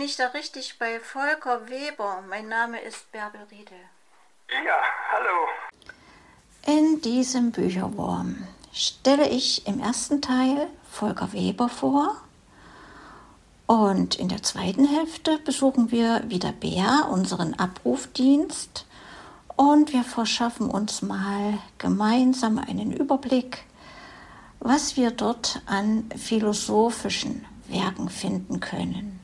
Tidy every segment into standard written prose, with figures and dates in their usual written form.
ich da richtig bei Volker Weber? Mein Name ist Bärbel Riedel. Ja, hallo. In diesem Bücherwurm stelle ich im ersten Teil Volker Weber vor und in der zweiten Hälfte besuchen wir wieder Bea, unseren Abrufdienst, und wir verschaffen uns mal gemeinsam einen Überblick, was wir dort an philosophischen Werken finden können.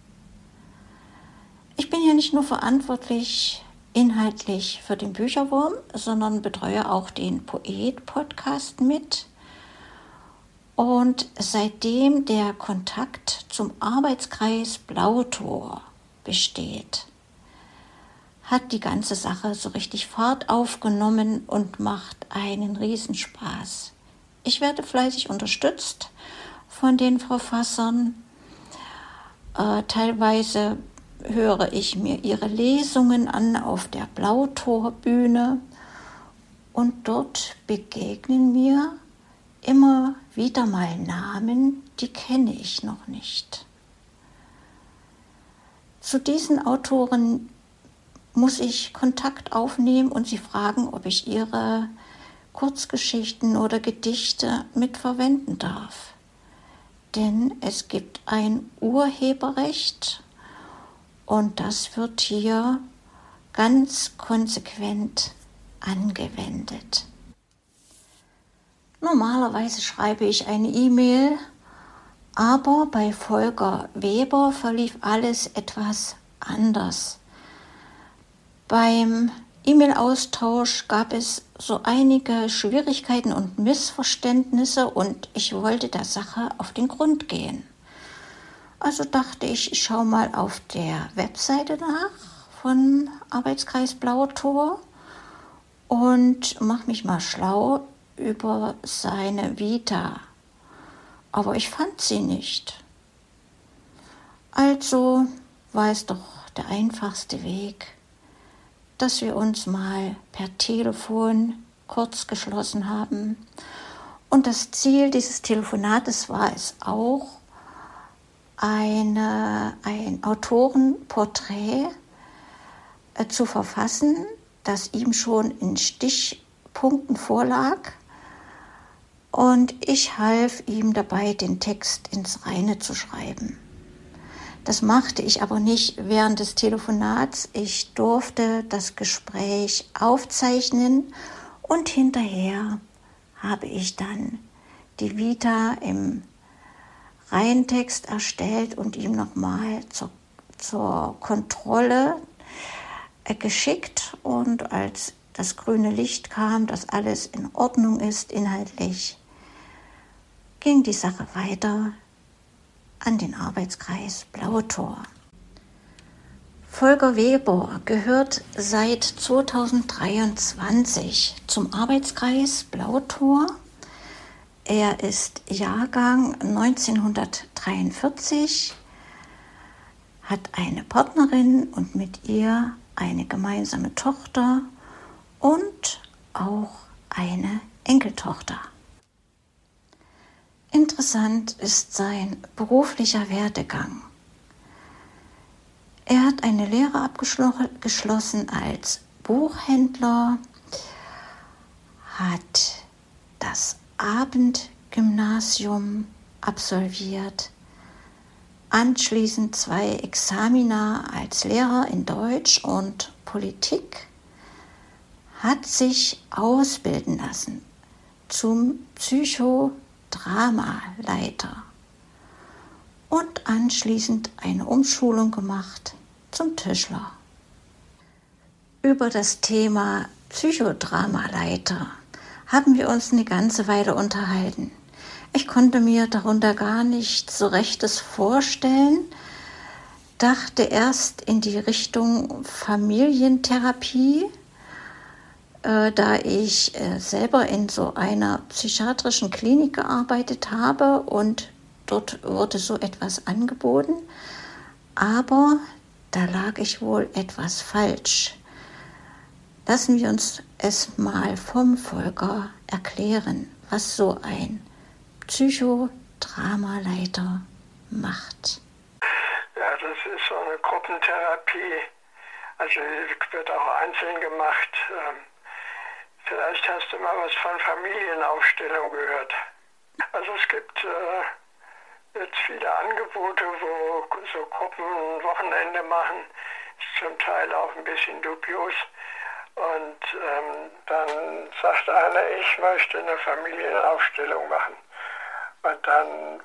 Ich bin ja nicht nur verantwortlich inhaltlich für den Bücherwurm, sondern betreue auch den Poet-Podcast mit. Und seitdem der Kontakt zum Arbeitskreis Blautor besteht, hat die ganze Sache so richtig Fahrt aufgenommen und macht einen Riesenspaß. Ich werde fleißig unterstützt von den Verfassern. Teilweise höre ich mir ihre Lesungen an auf der Blautorbühne und dort begegnen mir immer wieder mal Namen, die kenne ich noch nicht. Zu diesen Autoren muss ich Kontakt aufnehmen und sie fragen, ob ich ihre Kurzgeschichten oder Gedichte mitverwenden darf. Denn es gibt ein Urheberrecht und das wird hier ganz konsequent angewendet. Normalerweise schreibe ich eine E-Mail, aber bei Volker Weber verlief alles etwas anders. Beim E-Mail-Austausch gab es so einige Schwierigkeiten und Missverständnisse und ich wollte der Sache auf den Grund gehen. Also dachte ich, ich schaue mal auf der Webseite nach von Arbeitskreis Blautor und mache mich mal schlau über seine Vita. Aber ich fand sie nicht. Also war es doch der einfachste Weg, dass wir uns mal per Telefon kurz geschlossen haben. Und das Ziel dieses Telefonates war es auch, ein Autorenporträt zu verfassen, das ihm schon in Stichpunkten vorlag. Und ich half ihm dabei, den Text ins Reine zu schreiben. Das machte ich aber nicht während des Telefonats. Ich durfte das Gespräch aufzeichnen und hinterher habe ich dann die Vita im Reihentext erstellt und ihm nochmal zur Kontrolle geschickt. Und als das grüne Licht kam, dass alles in Ordnung ist inhaltlich, ging die Sache weiter an den Arbeitskreis Blautor. Volker Weber gehört seit 2023 zum Arbeitskreis Blautor. Er ist Jahrgang 1943, hat eine Partnerin und mit ihr eine gemeinsame Tochter und auch eine Enkeltochter. Interessant ist sein beruflicher Werdegang. Er hat eine Lehre abgeschlossen als Buchhändler, hat das Abendgymnasium absolviert, anschließend 2 Examina als Lehrer in Deutsch und Politik, hat sich ausbilden lassen zum Psychodramaleiter und anschließend eine Umschulung gemacht zum Tischler. Über das Thema Psychodramaleiter haben wir uns eine ganze Weile unterhalten. Ich konnte mir darunter gar nicht so rechtes vorstellen, dachte erst in die Richtung Familientherapie, da ich selber in so einer psychiatrischen Klinik gearbeitet habe und dort wurde so etwas angeboten, aber da lag ich wohl etwas falsch. Lassen wir uns es mal vom Volker erklären, was so ein Psychodramaleiter macht. Ja, das ist so eine Gruppentherapie. Also wird auch einzeln gemacht. Vielleicht hast du mal was von Familienaufstellung gehört. Also es gibt jetzt viele Angebote, wo so Gruppen ein Wochenende machen. Ist zum Teil auch ein bisschen dubios. Und dann sagt einer, ich möchte eine Familienaufstellung machen. Und dann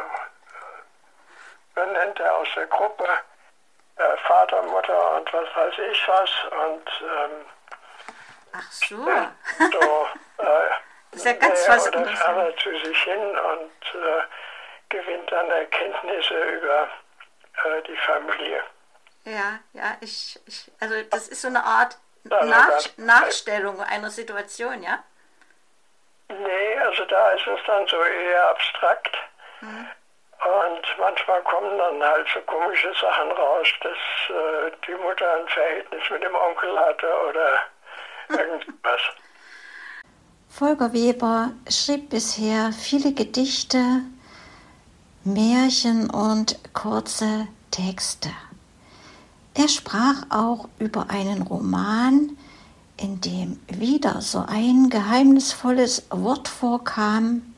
benennt er aus der Gruppe Vater, Mutter und was weiß ich was. Und Ach so. so Das ist ja ganz was oder anderes. Vater zu sich hin und gewinnt dann Erkenntnisse über die Familie. Ja, also das ist so eine Art Also Nachstellung einer Situation, ja? Nee, also da ist es dann so eher abstrakt. Und manchmal kommen dann halt so komische Sachen raus, dass die Mutter ein Verhältnis mit dem Onkel hatte oder irgendwas. Volker Weber schrieb bisher viele Gedichte, Märchen und kurze Texte. Er sprach auch über einen Roman, in dem wieder so ein geheimnisvolles Wort vorkam,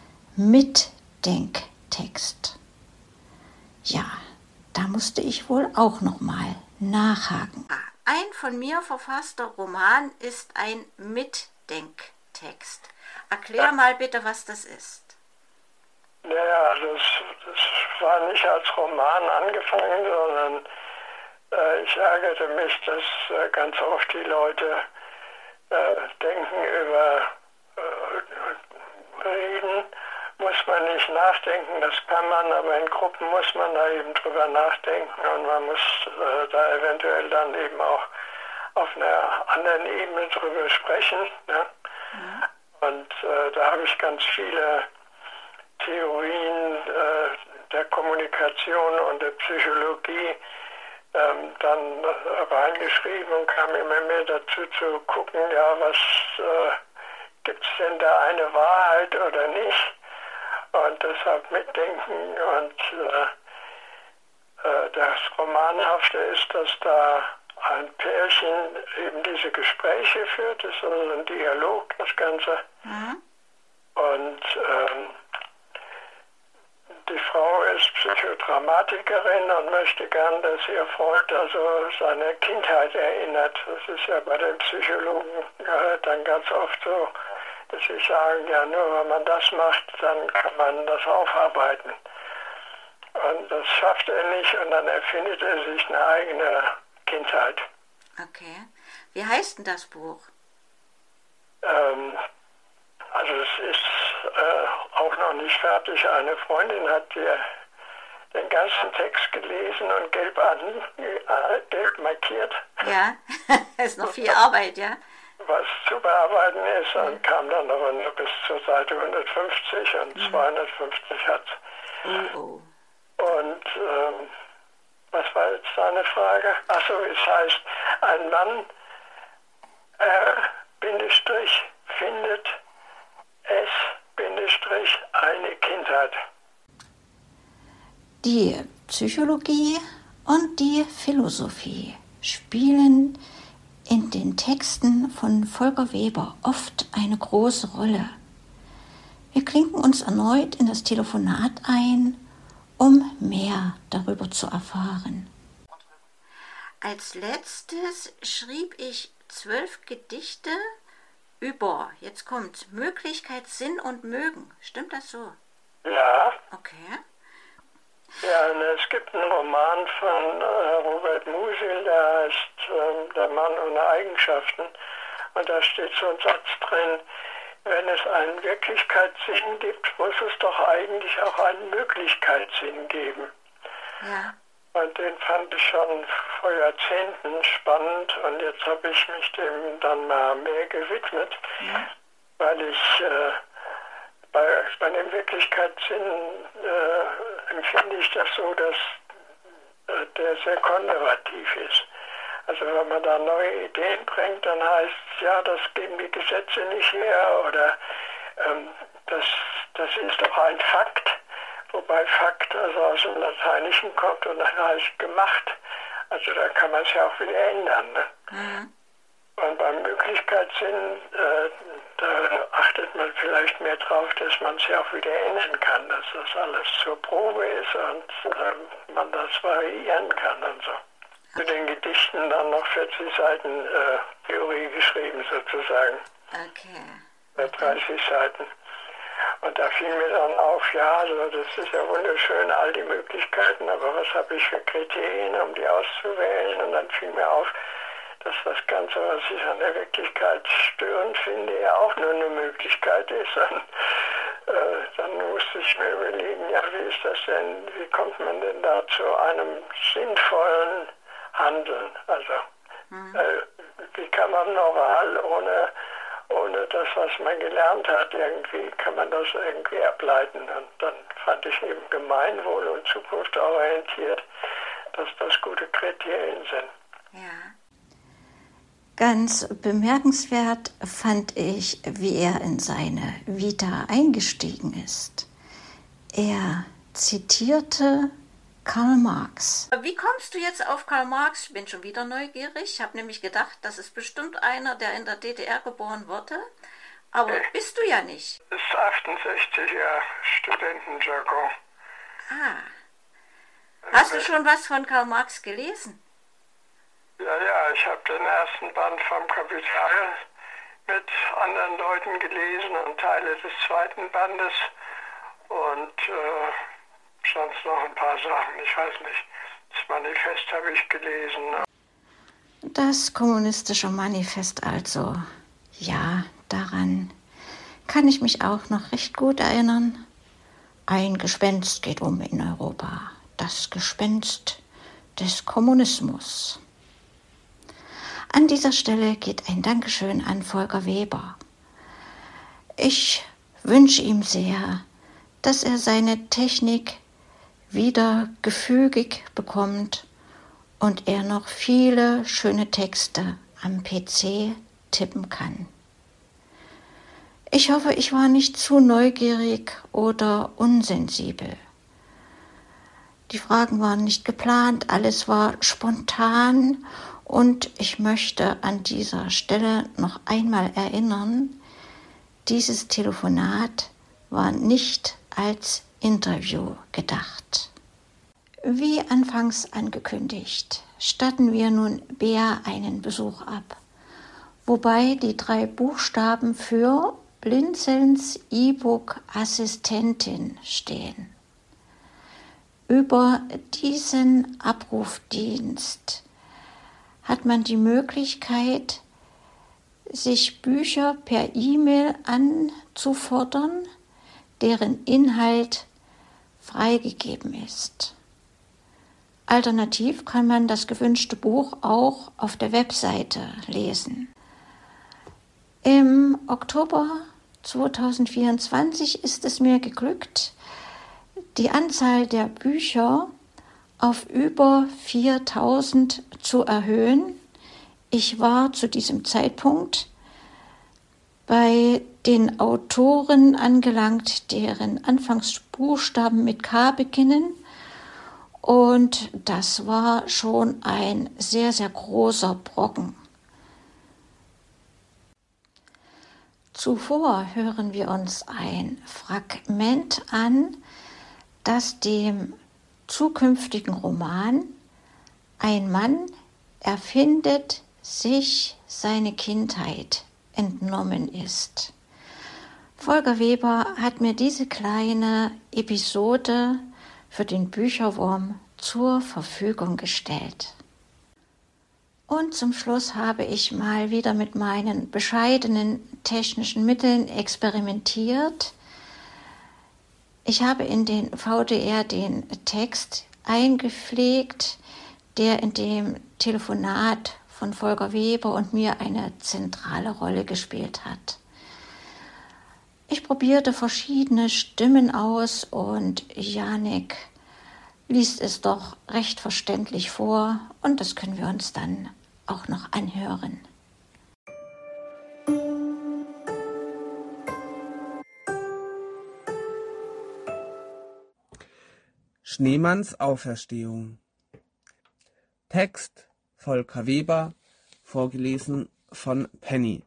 Mitdenktext. Ja, da musste ich wohl auch noch mal nachhaken. Ein von mir verfasster Roman ist ein Mitdenktext. Erklär mal bitte, was das ist. Naja, das war nicht als Roman angefangen, sondern ich ärgerte mich, dass ganz oft die Leute denken über Reden, muss man nicht nachdenken, das kann man, aber in Gruppen muss man da eben drüber nachdenken und man muss da eventuell dann eben auch auf einer anderen Ebene drüber sprechen. Ne? Und da habe ich ganz viele Theorien der Kommunikation und der Psychologie dann reingeschrieben und kam immer mehr dazu zu gucken, ja, was gibt es denn da eine Wahrheit oder nicht? Und deshalb mitdenken und das Romanhafte ist, dass da ein Pärchen eben diese Gespräche führt, das ist also ein Dialog, das Ganze. Und die Frau ist Psychodramatikerin und möchte gern, dass ihr Freund also seine Kindheit erinnert. Das ist ja bei den Psychologen dann ganz oft so, dass sie sagen, ja, nur wenn man das macht, dann kann man das aufarbeiten. Und das schafft er nicht und dann erfindet er sich eine eigene Kindheit. Okay. Wie heißt denn das Buch? Also es ist auch noch nicht fertig. Eine Freundin hat den ganzen Text gelesen und gelb markiert. Ja, ist noch viel Arbeit, ja? Was zu bearbeiten ist und kam dann aber nur bis zur Seite 150 und 250 hat. Oh. Und was war jetzt deine Frage? Achso, es heißt, ein Mann findet eine Kindheit. Die Psychologie und die Philosophie spielen in den Texten von Volker Weber oft eine große Rolle. Wir klinken uns erneut in das Telefonat ein, um mehr darüber zu erfahren. Als letztes schrieb ich 12 Gedichte über, jetzt kommt, Möglichkeit, Sinn und Mögen. Stimmt das so? Ja. Okay. Ja, es gibt einen Roman von Robert Musil, der heißt Der Mann ohne Eigenschaften. Und da steht so ein Satz drin, wenn es einen Wirklichkeitssinn gibt, muss es doch eigentlich auch einen Möglichkeitssinn geben. Ja. Und den fand ich schon vor Jahrzehnten spannend und jetzt habe ich mich dem dann mal mehr gewidmet, weil ich bei dem Wirklichkeitssinn empfinde ich das so, dass der sehr konservativ ist. Also wenn man da neue Ideen bringt, dann heißt es, ja, das geben die Gesetze nicht her oder das ist doch ein Fakt. wobei Fakt also aus dem Lateinischen kommt und das heißt gemacht. Also da kann man es ja auch wieder ändern. Ne? Mhm. Und beim Möglichkeitssinn, da achtet man vielleicht mehr drauf, dass man es ja auch wieder ändern kann, dass das alles zur Probe ist und man das variieren kann und so. Zu den Gedichten dann noch 40 Seiten Theorie geschrieben sozusagen. Okay. 30 Seiten. Und da fiel mir dann auf, ja, also das ist ja wunderschön, all die Möglichkeiten, aber was habe ich für Kriterien, um die auszuwählen? Und dann fiel mir auf, dass das Ganze, was ich an der Wirklichkeit störend finde, ja auch nur eine Möglichkeit ist. Und dann musste ich mir überlegen, ja, wie ist das denn, wie kommt man denn da zu einem sinnvollen Handeln? Also, wie kann man moral ohne das, was man gelernt hat, irgendwie kann man das irgendwie ableiten. Und dann fand ich eben Gemeinwohl und zukunftsorientiert, dass das gute Kriterien sind. Ja. Ganz bemerkenswert fand ich, wie er in seine Vita eingestiegen ist. Er zitierte Karl Marx. Wie kommst du jetzt auf Karl Marx? Ich bin schon wieder neugierig. Ich habe nämlich gedacht, das ist bestimmt einer, der in der DDR geboren wurde. Aber bist du ja nicht. Das ist 68er Studentenjargon. Hast du schon was von Karl Marx gelesen? Ja, ich habe den ersten Band vom Kapital mit anderen Leuten gelesen und Teile des zweiten Bandes und sonst noch ein paar Sachen, ich weiß nicht. Das Manifest habe ich gelesen. Das kommunistische Manifest also. Ja, daran kann ich mich auch noch recht gut erinnern. Ein Gespenst geht um in Europa. Das Gespenst des Kommunismus. An dieser Stelle geht ein Dankeschön an Volker Weber. Ich wünsche ihm sehr, dass er seine Technik wieder gefügig bekommt und er noch viele schöne Texte am PC tippen kann. Ich hoffe, ich war nicht zu neugierig oder unsensibel. Die Fragen waren nicht geplant, alles war spontan und ich möchte an dieser Stelle noch einmal erinnern, dieses Telefonat war nicht als Interview gedacht. Wie anfangs angekündigt, statten wir nun Bea einen Besuch ab, wobei die 3 Buchstaben für Blinzelns E-Book-Assistentin stehen. Über diesen Abrufdienst hat man die Möglichkeit, sich Bücher per E-Mail anzufordern, deren Inhalt freigegeben ist. Alternativ kann man das gewünschte Buch auch auf der Webseite lesen. Im Oktober 2024 ist es mir geglückt, die Anzahl der Bücher auf über 4000 zu erhöhen. Ich war zu diesem Zeitpunkt bei den Autoren angelangt, deren Anfangsbuchstaben mit K beginnen. Und das war schon ein sehr, sehr großer Brocken. Zuvor hören wir uns ein Fragment an, das dem zukünftigen Roman Ein Mann erfindet sich seine Kindheit entnommen ist. Volker Weber hat mir diese kleine Episode für den Bücherwurm zur Verfügung gestellt. Und zum Schluss habe ich mal wieder mit meinen bescheidenen technischen Mitteln experimentiert. Ich habe in den VDR den Text eingepflegt, der in dem Telefonat von Volker Weber und mir eine zentrale Rolle gespielt hat. Ich probierte verschiedene Stimmen aus und Janik liest es doch recht verständlich vor und das können wir uns dann auch noch anhören. Schneemanns Auferstehung. Text Volker Weber, vorgelesen von Penny.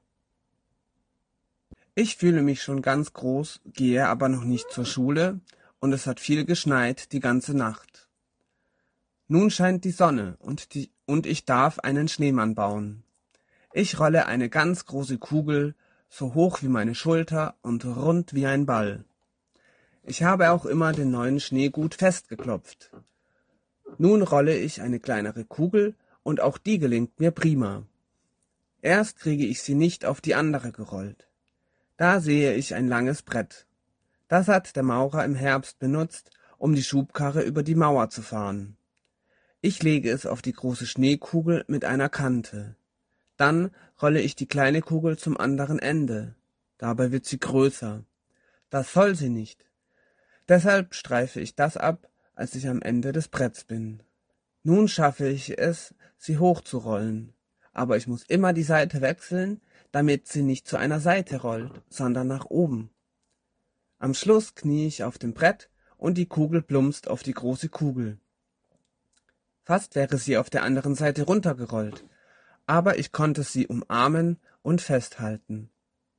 Ich fühle mich schon ganz groß, gehe aber noch nicht zur Schule, und es hat viel geschneit die ganze Nacht. Nun scheint die Sonne und ich darf einen Schneemann bauen. Ich rolle eine ganz große Kugel, so hoch wie meine Schulter und rund wie ein Ball. Ich habe auch immer den neuen Schnee gut festgeklopft. Nun rolle ich eine kleinere Kugel, und auch die gelingt mir prima. Erst kriege ich sie nicht auf die andere gerollt. Da sehe ich ein langes Brett. Das hat der Maurer im Herbst benutzt, um die Schubkarre über die Mauer zu fahren. Ich lege es auf die große Schneekugel mit einer Kante. Dann rolle ich die kleine Kugel zum anderen Ende. Dabei wird sie größer. Das soll sie nicht. Deshalb streife ich das ab, als ich am Ende des Bretts bin. Nun schaffe ich es, sie hochzurollen. Aber ich muss immer die Seite wechseln, damit sie nicht zu einer Seite rollt, sondern nach oben. Am Schluss knie ich auf dem Brett und die Kugel plumpst auf die große Kugel. Fast wäre sie auf der anderen Seite runtergerollt, aber ich konnte sie umarmen und festhalten.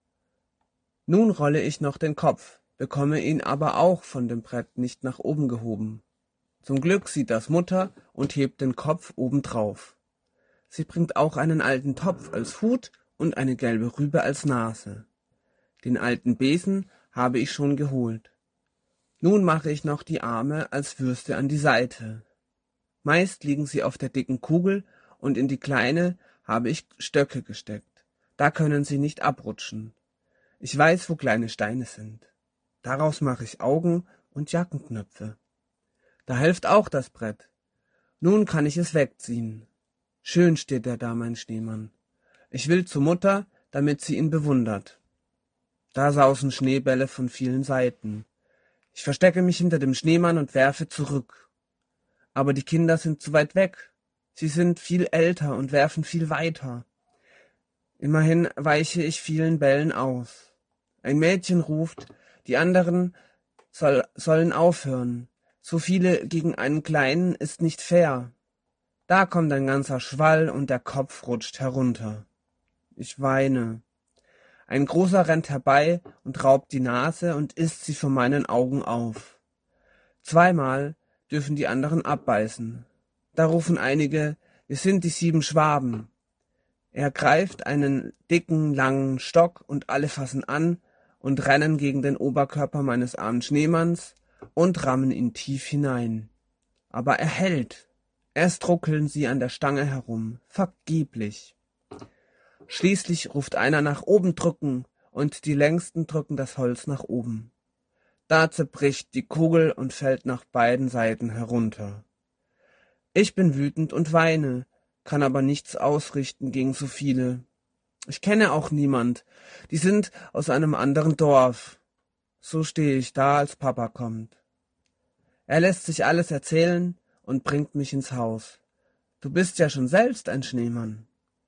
Nun rolle ich noch den Kopf, bekomme ihn aber auch von dem Brett nicht nach oben gehoben. Zum Glück sieht das Mutter und hebt den Kopf obendrauf. Sie bringt auch einen alten Topf als Hut und eine gelbe Rübe als Nase. Den alten Besen habe ich schon geholt. Nun mache ich noch die Arme als Würste an die Seite. Meist liegen sie auf der dicken Kugel und in die kleine habe ich Stöcke gesteckt. Da können sie nicht abrutschen. Ich weiß, wo kleine Steine sind. Daraus mache ich Augen und Jackenknöpfe. Da hilft auch das Brett. Nun kann ich es wegziehen. Schön steht er da, mein Schneemann. Ich will zur Mutter, damit sie ihn bewundert. Da sausen Schneebälle von vielen Seiten. Ich verstecke mich hinter dem Schneemann und werfe zurück. Aber die Kinder sind zu weit weg. Sie sind viel älter und werfen viel weiter. Immerhin weiche ich vielen Bällen aus. Ein Mädchen ruft, die anderen sollen aufhören. So viele gegen einen Kleinen ist nicht fair. Da kommt ein ganzer Schwall und der Kopf rutscht herunter. Ich weine. Ein Großer rennt herbei und raubt die Nase und isst sie vor meinen Augen auf. Zweimal dürfen die anderen abbeißen. Da rufen einige, wir sind die 7 Schwaben. Er greift einen dicken, langen Stock und alle fassen an und rennen gegen den Oberkörper meines armen Schneemanns und rammen ihn tief hinein. Aber er hält. Erst ruckeln sie an der Stange herum, vergeblich. Schließlich ruft einer nach oben drücken, und die Längsten drücken das Holz nach oben. Da zerbricht die Kugel und fällt nach beiden Seiten herunter. Ich bin wütend und weine, kann aber nichts ausrichten gegen so viele. Ich kenne auch niemand, die sind aus einem anderen Dorf. So stehe ich da, als Papa kommt. Er lässt sich alles erzählen und bringt mich ins Haus. Du bist ja schon selbst ein Schneemann.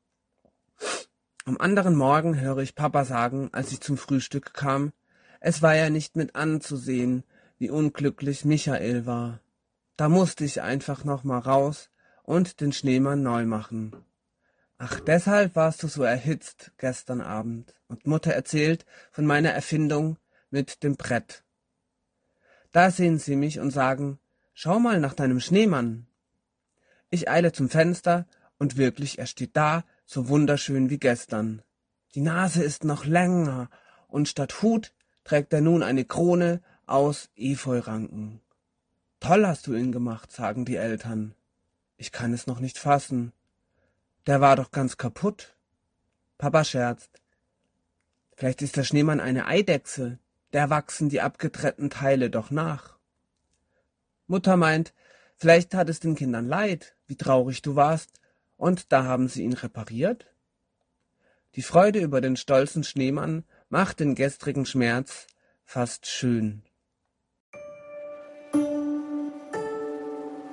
Am anderen Morgen höre ich Papa sagen, als ich zum Frühstück kam, es war ja nicht mit anzusehen, wie unglücklich Michael war. Da musste ich einfach noch mal raus und den Schneemann neu machen. Ach, deshalb warst du so erhitzt gestern Abend. Und Mutter erzählt von meiner Erfindung mit dem Brett. Da sehen sie mich und sagen, schau mal nach deinem Schneemann. Ich eile zum Fenster und wirklich, er steht da, so wunderschön wie gestern. Die Nase ist noch länger und statt Hut trägt er nun eine Krone aus Efeuranken. Toll hast du ihn gemacht, sagen die Eltern. Ich kann es noch nicht fassen. Der war doch ganz kaputt. Papa scherzt. Vielleicht ist der Schneemann eine Eidechse. Der wachsen die abgetrennten Teile doch nach. Mutter meint, vielleicht hat es den Kindern leid, wie traurig du warst, und da haben sie ihn repariert? Die Freude über den stolzen Schneemann macht den gestrigen Schmerz fast schön.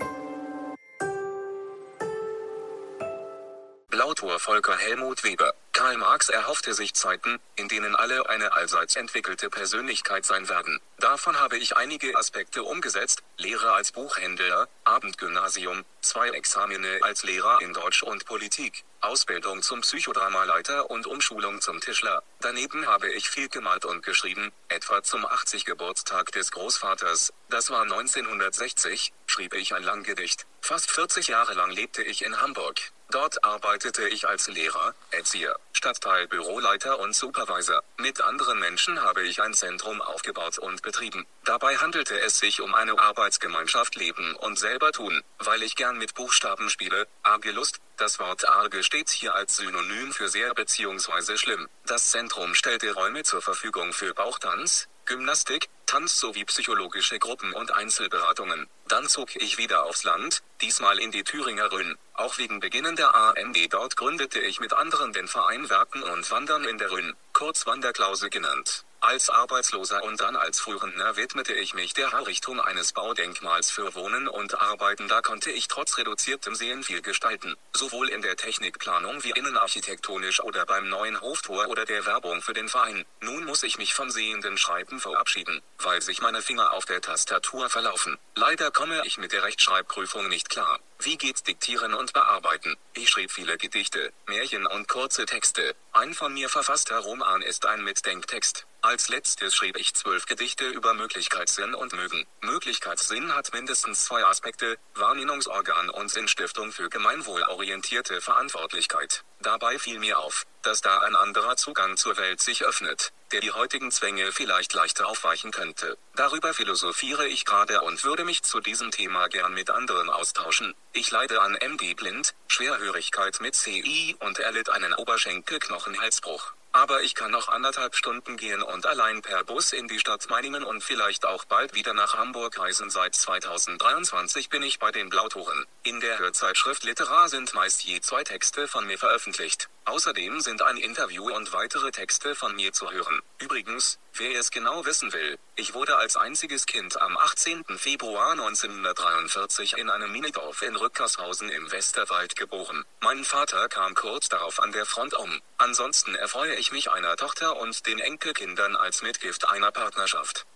Blautor Volker Helmut Weber Karl Marx erhoffte sich Zeiten, in denen alle eine allseits entwickelte Persönlichkeit sein werden. Davon habe ich einige Aspekte umgesetzt: Lehre als Buchhändler, Abendgymnasium, 2 Examine als Lehrer in Deutsch und Politik, Ausbildung zum Psychodramaleiter und Umschulung zum Tischler. Daneben habe ich viel gemalt und geschrieben, etwa zum 80. Geburtstag des Großvaters, das war 1960, schrieb ich ein Langgedicht. Fast 40 Jahre lang lebte ich in Hamburg. Dort arbeitete ich als Lehrer, Erzieher, Stadtteilbüroleiter und Supervisor. Mit anderen Menschen habe ich ein Zentrum aufgebaut und betrieben. Dabei handelte es sich um eine Arbeitsgemeinschaft Leben und selber tun, weil ich gern mit Buchstaben spiele. Arge Lust, das Wort arge steht hier als Synonym für sehr bzw. schlimm. Das Zentrum stellte Räume zur Verfügung für Bauchtanz, Gymnastik, Tanz sowie psychologische Gruppen und Einzelberatungen. Dann zog ich wieder aufs Land, diesmal in die Thüringer Rhön. Auch wegen Beginnen der AMD dort gründete ich mit anderen den Verein Werken und Wandern in der Rhön, kurz Wanderklause genannt. Als Arbeitsloser und dann als Frührentner widmete ich mich der Errichtung eines Baudenkmals für Wohnen und Arbeiten. Da konnte ich trotz reduziertem Sehen viel gestalten, sowohl in der Technikplanung wie innenarchitektonisch oder beim neuen Hoftor oder der Werbung für den Verein. Nun muss ich mich vom sehenden Schreiben verabschieden, weil sich meine Finger auf der Tastatur verlaufen. Leider komme ich mit der Rechtschreibprüfung nicht klar. Wie geht's Diktieren und Bearbeiten? Ich schrieb viele Gedichte, Märchen und kurze Texte. Ein von mir verfasster Roman ist ein Mitdenktext. Als letztes schrieb ich 12 Gedichte über Möglichkeitssinn und Mögen. Möglichkeitssinn hat mindestens 2 Aspekte: Wahrnehmungsorgan und Sinnstiftung für gemeinwohlorientierte Verantwortlichkeit. Dabei fiel mir auf, dass da ein anderer Zugang zur Welt sich öffnet, der die heutigen Zwänge vielleicht leichter aufweichen könnte. Darüber philosophiere ich gerade und würde mich zu diesem Thema gern mit anderen austauschen. Ich leide an MD-Blind, Schwerhörigkeit mit CI und erlitt einen Oberschenkelknochenhalsbruch. Aber ich kann noch 1,5 Stunden gehen und allein per Bus in die Stadt Meiningen und vielleicht auch bald wieder nach Hamburg reisen. Seit 2023 bin ich bei den Blautoren. In der Hörzeitschrift Literar sind meist je 2 Texte von mir veröffentlicht. Außerdem sind ein Interview und weitere Texte von mir zu hören. Übrigens, wer es genau wissen will, ich wurde als einziges Kind am 18. Februar 1943 in einem Minidorf in Rückershausen im Westerwald geboren. Mein Vater kam kurz darauf an der Front um. Ansonsten erfreue ich mich einer Tochter und den Enkelkindern als Mitgift einer Partnerschaft.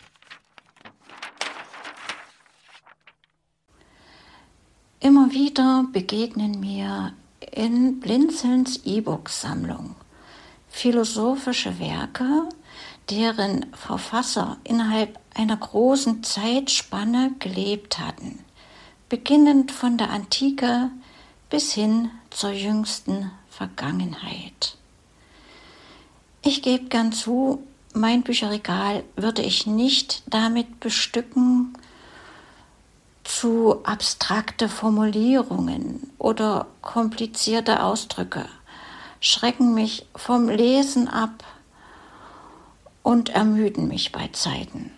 Immer wieder begegnen mir in Blinzelns E-Book-Sammlung philosophische Werke, deren Verfasser innerhalb einer großen Zeitspanne gelebt hatten, beginnend von der Antike bis hin zur jüngsten Vergangenheit. Ich gebe gern zu, mein Bücherregal würde ich nicht damit bestücken, zu abstrakte Formulierungen oder komplizierte Ausdrücke schrecken mich vom Lesen ab und ermüden mich bei Zeiten.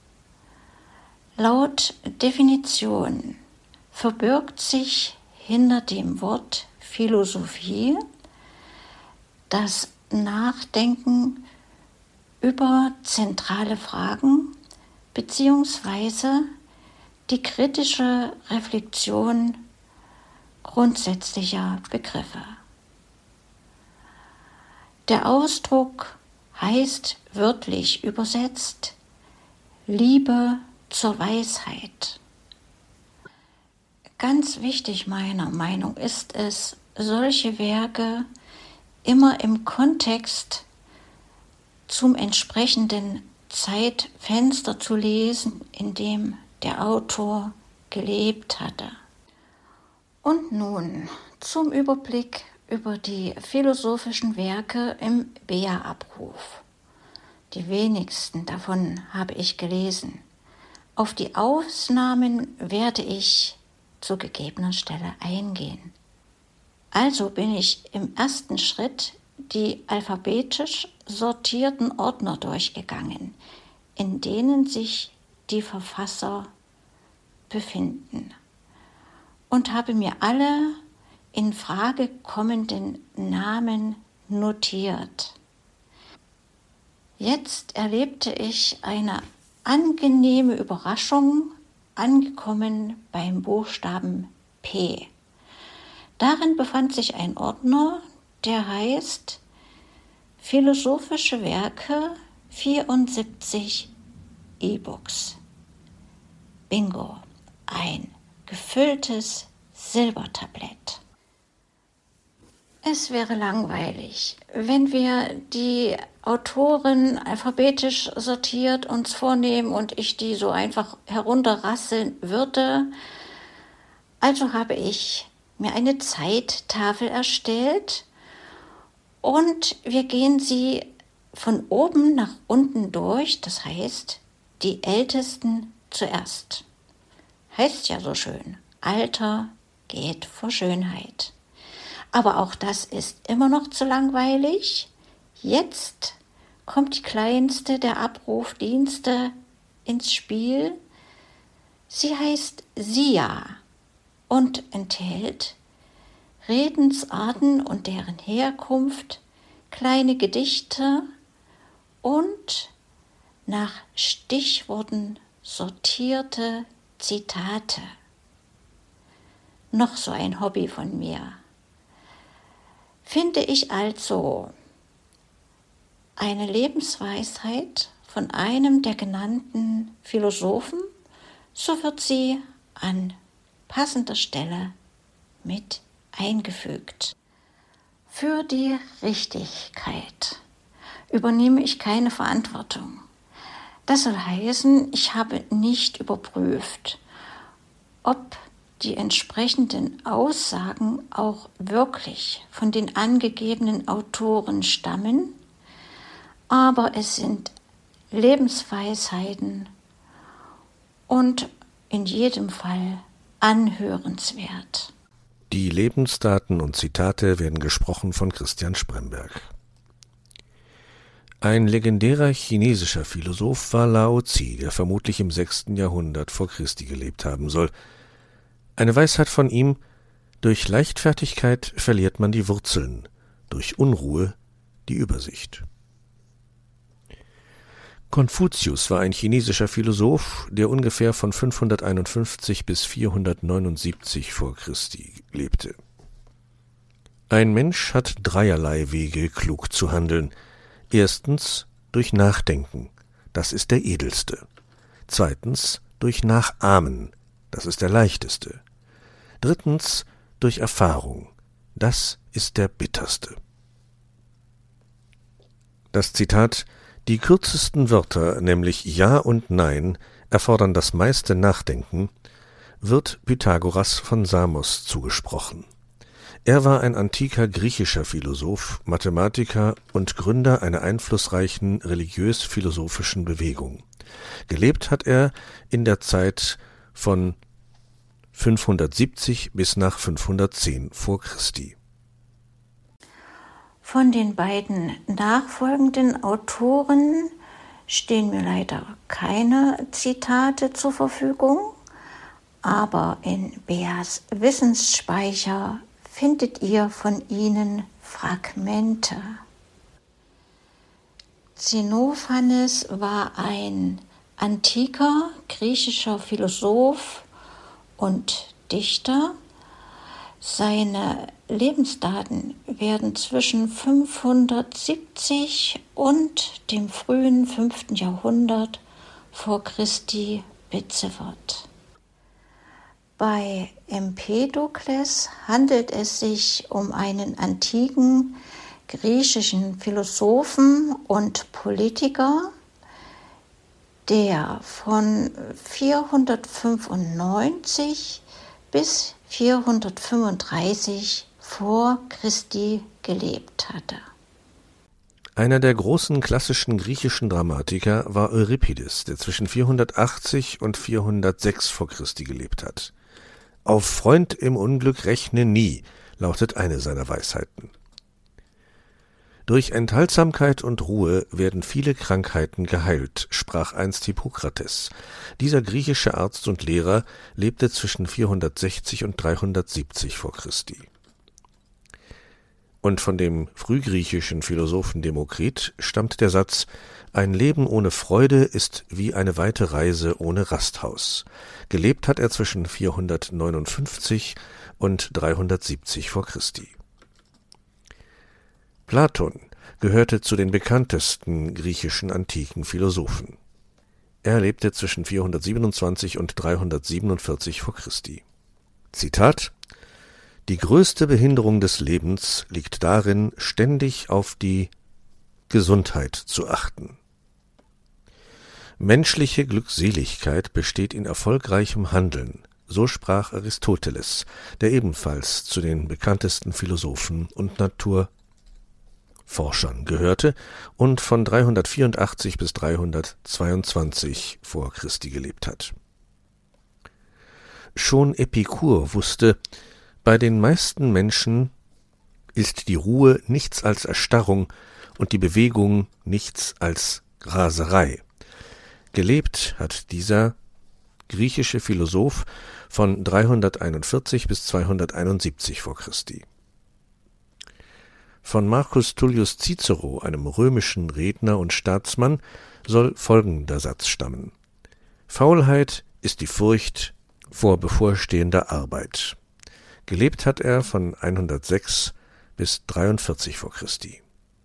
Laut Definition verbirgt sich hinter dem Wort Philosophie das Nachdenken über zentrale Fragen bzw. die kritische Reflexion grundsätzlicher Begriffe. Der Ausdruck heißt wörtlich übersetzt Liebe zur Weisheit. Ganz wichtig meiner Meinung ist es, solche Werke immer im Kontext zum entsprechenden Zeitfenster zu lesen, in dem der Autor gelebt hatte. Und nun zum Überblick über die philosophischen Werke im Beer-Abruf. Die wenigsten davon habe ich gelesen. Auf die Ausnahmen werde ich zu gegebener Stelle eingehen. Also bin ich im ersten Schritt die alphabetisch sortierten Ordner durchgegangen, in denen sich die Verfasser befinden, und habe mir alle in Frage kommenden Namen notiert. Jetzt erlebte ich eine angenehme Überraschung, angekommen beim Buchstaben P. Darin befand sich ein Ordner, der heißt Philosophische Werke 74 E-Books. Bingo, ein gefülltes Silbertablett. Es wäre langweilig, wenn wir die Autoren alphabetisch sortiert uns vornehmen und ich die so einfach herunterrasseln würde. Also habe ich mir eine Zeittafel erstellt und wir gehen sie von oben nach unten durch, das heißt, die Ältesten zuerst. Heißt ja so schön, Alter geht vor Schönheit. Aber auch das ist immer noch zu langweilig. Jetzt kommt die kleinste der Abrufdienste ins Spiel. Sie heißt Sia und enthält Redensarten und deren Herkunft, kleine Gedichte und nach Stichworten sortierte Zitate. Noch so ein Hobby von mir. Finde ich also eine Lebensweisheit von einem der genannten Philosophen, so wird sie an passender Stelle mit eingefügt. Für die Richtigkeit übernehme ich keine Verantwortung. Das soll heißen, ich habe nicht überprüft, ob die entsprechenden Aussagen auch wirklich von den angegebenen Autoren stammen, aber es sind Lebensweisheiten und in jedem Fall anhörenswert. Die Lebensdaten und Zitate werden gesprochen von Christian Spremberg. Ein legendärer chinesischer Philosoph war Lao Tzu, der vermutlich im 6. Jahrhundert vor Christi gelebt haben soll. Eine Weisheit von ihm: Durch Leichtfertigkeit verliert man die Wurzeln, durch Unruhe die Übersicht. Konfuzius war ein chinesischer Philosoph, der ungefähr von 551 bis 479 vor Christi lebte. Ein Mensch hat dreierlei Wege, klug zu handeln. Erstens durch Nachdenken, das ist der edelste. Zweitens durch Nachahmen, das ist der leichteste. Drittens durch Erfahrung, das ist der bitterste. Das Zitat: Die kürzesten Wörter, nämlich Ja und Nein, erfordern das meiste Nachdenken, wird Pythagoras von Samos zugesprochen. Er war ein antiker griechischer Philosoph, Mathematiker und Gründer einer einflussreichen religiös-philosophischen Bewegung. Gelebt hat er in der Zeit von 570 bis nach 510 vor Christi. Von den beiden nachfolgenden Autoren stehen mir leider keine Zitate zur Verfügung, aber in Beas Wissensspeicher findet ihr von ihnen Fragmente. Xenophanes war ein antiker griechischer Philosoph und Dichter. Seine Lebensdaten werden zwischen 570 und dem frühen 5. Jahrhundert vor Christi beziffert. Bei Empedokles handelt es sich um einen antiken griechischen Philosophen und Politiker, der von 495 bis 435 vor Christi gelebt hatte. Einer der großen klassischen griechischen Dramatiker war Euripides, der zwischen 480 und 406 vor Christi gelebt hat. Auf Freund im Unglück rechne nie, lautet eine seiner Weisheiten. Durch Enthaltsamkeit und Ruhe werden viele Krankheiten geheilt, sprach einst Hippokrates. Dieser griechische Arzt und Lehrer lebte zwischen 460 und 370 vor Christi. Und von dem frühgriechischen Philosophen Demokrit stammt der Satz: Ein Leben ohne Freude ist wie eine weite Reise ohne Rasthaus. Gelebt hat er zwischen 459 und 370 vor Christi. Platon gehörte zu den bekanntesten griechischen antiken Philosophen. Er lebte zwischen 427 und 347 vor Christi. Zitat: Die größte Behinderung des Lebens liegt darin, ständig auf die Gesundheit zu achten. Menschliche Glückseligkeit besteht in erfolgreichem Handeln, so sprach Aristoteles, der ebenfalls zu den bekanntesten Philosophen und Naturforschern gehörte und von 384 bis 322 vor Christi gelebt hat. Schon Epikur wusste, bei den meisten Menschen ist die Ruhe nichts als Erstarrung und die Bewegung nichts als Raserei. Gelebt hat dieser griechische Philosoph von 341 bis 271 vor Christi. Von Marcus Tullius Cicero, einem römischen Redner und Staatsmann, soll folgender Satz stammen: Faulheit ist die Furcht vor bevorstehender Arbeit. Gelebt hat er von 106 bis 43 vor Christi.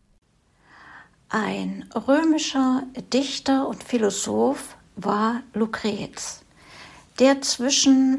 Ein römischer Dichter und Philosoph war Lucrez, der zwischen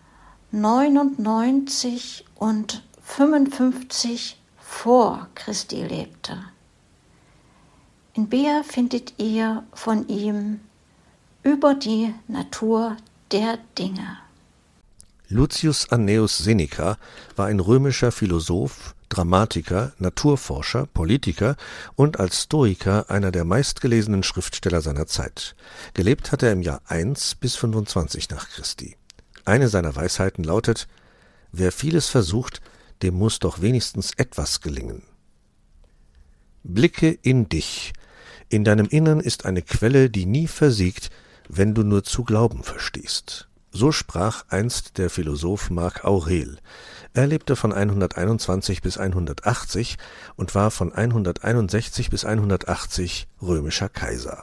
99 und 55 vor Christi lebte. In Bea findet ihr von ihm über die Natur der Dinge. Lucius Annaeus Seneca war ein römischer Philosoph, Dramatiker, Naturforscher, Politiker und als Stoiker einer der meistgelesenen Schriftsteller seiner Zeit. Gelebt hat er im Jahr 1 bis 25 nach Christi. Eine seiner Weisheiten lautet: Wer vieles versucht, dem muss doch wenigstens etwas gelingen. Blicke in dich. In deinem Innern ist eine Quelle, die nie versiegt, wenn du nur zu glauben verstehst. So sprach einst der Philosoph Marc Aurel. Er lebte von 121 bis 180 und war von 161 bis 180 römischer Kaiser.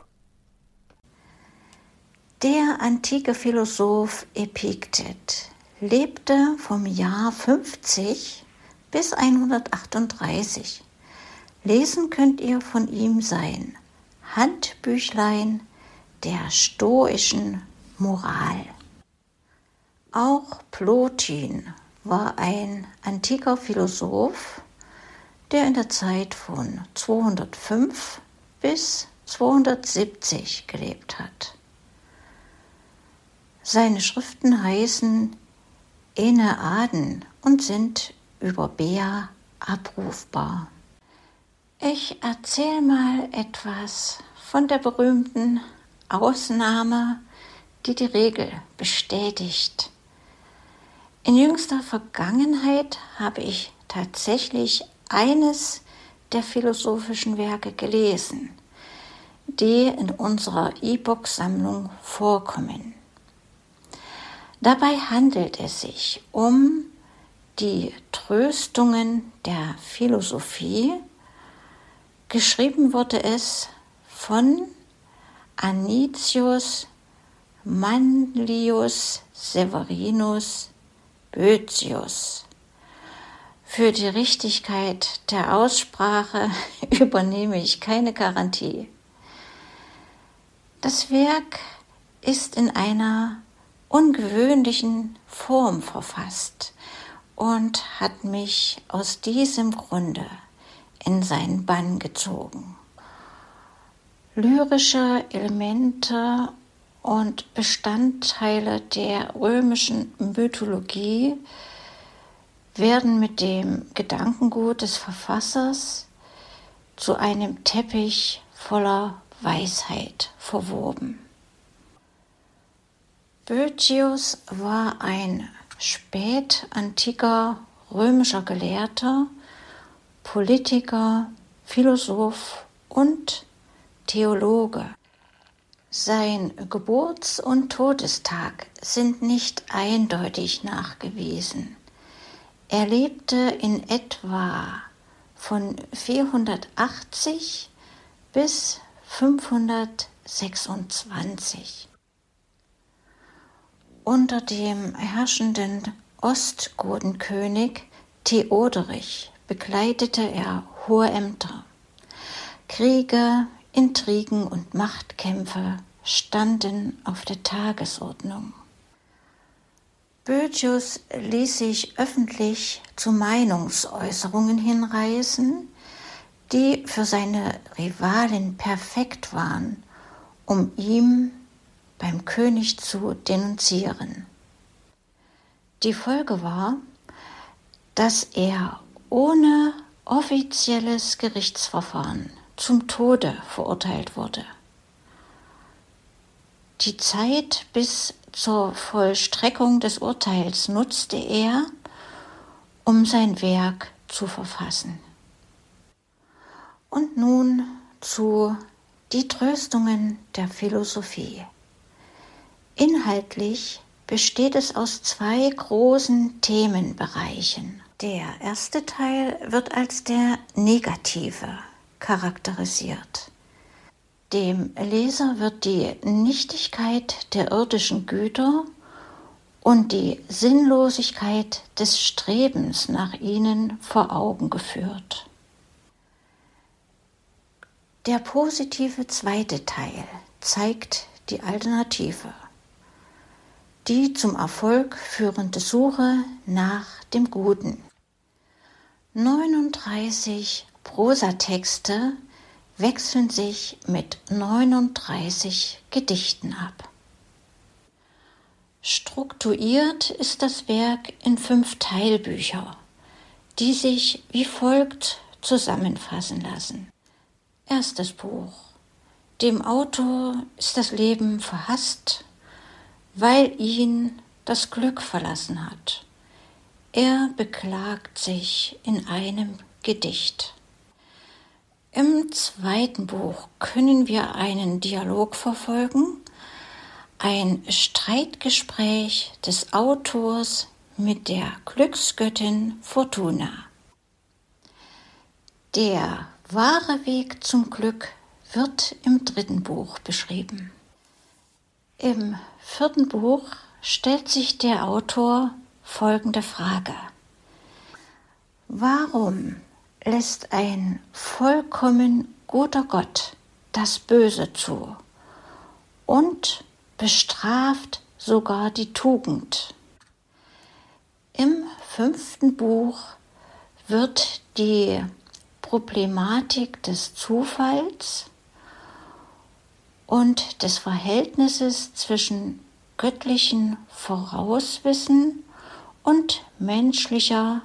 Der antike Philosoph Epiktet lebte vom Jahr 50 bis 138. Lesen könnt ihr von ihm sein Handbüchlein der stoischen Moral. Auch Plotin war ein antiker Philosoph, der in der Zeit von 205 bis 270 gelebt hat. Seine Schriften heißen Enneaden und sind über Bea abrufbar. Ich erzähle mal etwas von der berühmten Ausnahme, die die Regel bestätigt. In jüngster Vergangenheit habe ich tatsächlich eines der philosophischen Werke gelesen, die in unserer E-Book-Sammlung vorkommen. Dabei handelt es sich um die Tröstungen der Philosophie. Geschrieben wurde es von Anicius Manlius Severinus Boëthius. Für die Richtigkeit der Aussprache übernehme ich keine Garantie. Das Werk ist in einer ungewöhnlichen Form verfasst und hat mich aus diesem Grunde in seinen Bann gezogen. Lyrische Elemente und Bestandteile der römischen Mythologie werden mit dem Gedankengut des Verfassers zu einem Teppich voller Weisheit verwoben. Boëthius war ein spätantiker römischer Gelehrter, Politiker, Philosoph und Theologe. Sein Geburts- und Todestag sind nicht eindeutig nachgewiesen. Er lebte in etwa von 480 bis 526. Unter dem herrschenden Ostgotenkönig Theoderich bekleidete er hohe Ämter. Kriege, Intrigen und Machtkämpfe standen auf der Tagesordnung. Boëthius ließ sich öffentlich zu Meinungsäußerungen hinreißen, die für seine Rivalen perfekt waren, um ihn beim König zu denunzieren. Die Folge war, dass er ohne offizielles Gerichtsverfahren zum Tode verurteilt wurde. Die Zeit bis zur Vollstreckung des Urteils nutzte er, um sein Werk zu verfassen. Und nun zu Die Tröstungen der Philosophie. Inhaltlich besteht es aus 2 großen Themenbereichen. Der erste Teil wird als der negative charakterisiert. Dem Leser wird die Nichtigkeit der irdischen Güter und die Sinnlosigkeit des Strebens nach ihnen vor Augen geführt. Der positive zweite Teil zeigt die Alternative, die zum Erfolg führende Suche nach dem Guten. 39 Prosatexte wechseln sich mit 39 Gedichten ab. Strukturiert ist das Werk in 5 Teilbücher, die sich wie folgt zusammenfassen lassen. Erstes Buch. Dem Autor ist das Leben verhasst, weil ihn das Glück verlassen hat. Er beklagt sich in einem Gedicht. Im zweiten Buch können wir einen Dialog verfolgen, ein Streitgespräch des Autors mit der Glücksgöttin Fortuna. Der wahre Weg zum Glück wird im dritten Buch beschrieben. Im vierten Buch stellt sich der Autor folgende Frage: Warum lässt ein vollkommen guter Gott das Böse zu und bestraft sogar die Tugend? Im 5. Buch wird die Problematik des Zufalls und des Verhältnisses zwischen göttlichem Vorauswissen und menschlicher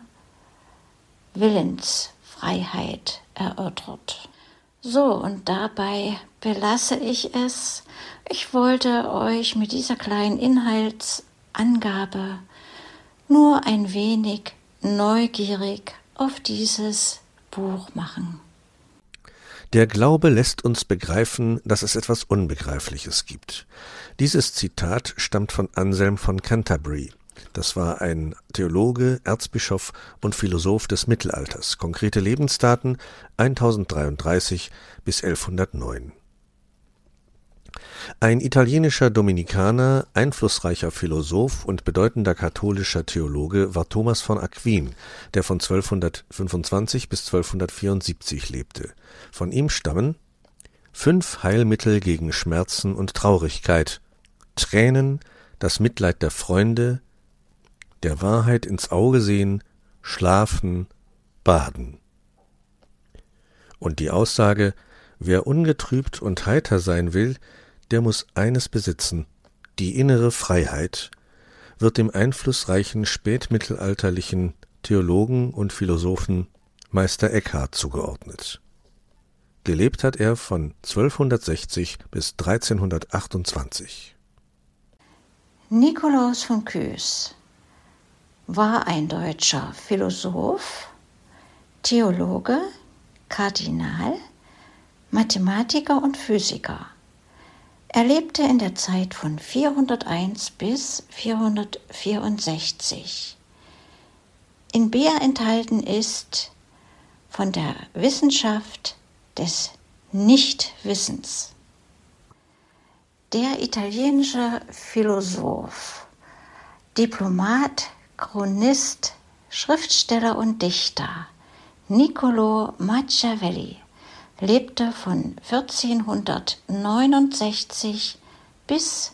Willensfreiheit erörtert. So, und dabei belasse ich es. Ich wollte euch mit dieser kleinen Inhaltsangabe nur ein wenig neugierig auf dieses Buch machen. Der Glaube lässt uns begreifen, dass es etwas Unbegreifliches gibt. Dieses Zitat stammt von Anselm von Canterbury. Das war ein Theologe, Erzbischof und Philosoph des Mittelalters. Konkrete Lebensdaten 1033 bis 1109. Ein italienischer Dominikaner, einflussreicher Philosoph und bedeutender katholischer Theologe war Thomas von Aquin, der von 1225 bis 1274 lebte. Von ihm stammen 5 Heilmittel gegen Schmerzen und Traurigkeit, Tränen, das Mitleid der Freunde, der Wahrheit ins Auge sehen, schlafen, baden. Und die Aussage: Wer ungetrübt und heiter sein will, der muss eines besitzen, die innere Freiheit, wird dem einflussreichen spätmittelalterlichen Theologen und Philosophen Meister Eckhart zugeordnet. Gelebt hat er von 1260 bis 1328. Nikolaus von Kues war ein deutscher Philosoph, Theologe, Kardinal, Mathematiker und Physiker. Er lebte in der Zeit von 401 bis 464. In Beer enthalten ist von der Wissenschaft des Nichtwissens. Der italienische Philosoph, Diplomat, Chronist, Schriftsteller und Dichter Niccolò Machiavelli lebte von 1469 bis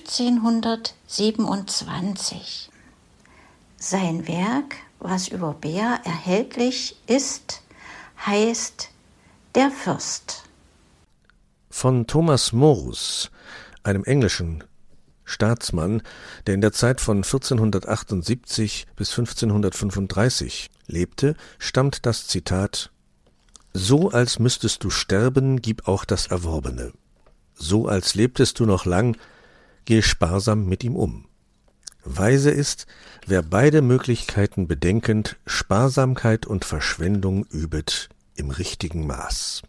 1527. Sein Werk, was über Beer erhältlich ist, heißt Der Fürst. Von Thomas Morus, einem englischen Staatsmann, der in der Zeit von 1478 bis 1535 lebte, stammt das Zitat: »So als müsstest du sterben, gib auch das Erworbene. So als lebtest du noch lang, geh sparsam mit ihm um. Weise ist, wer beide Möglichkeiten bedenkend Sparsamkeit und Verschwendung übet im richtigen Maß.«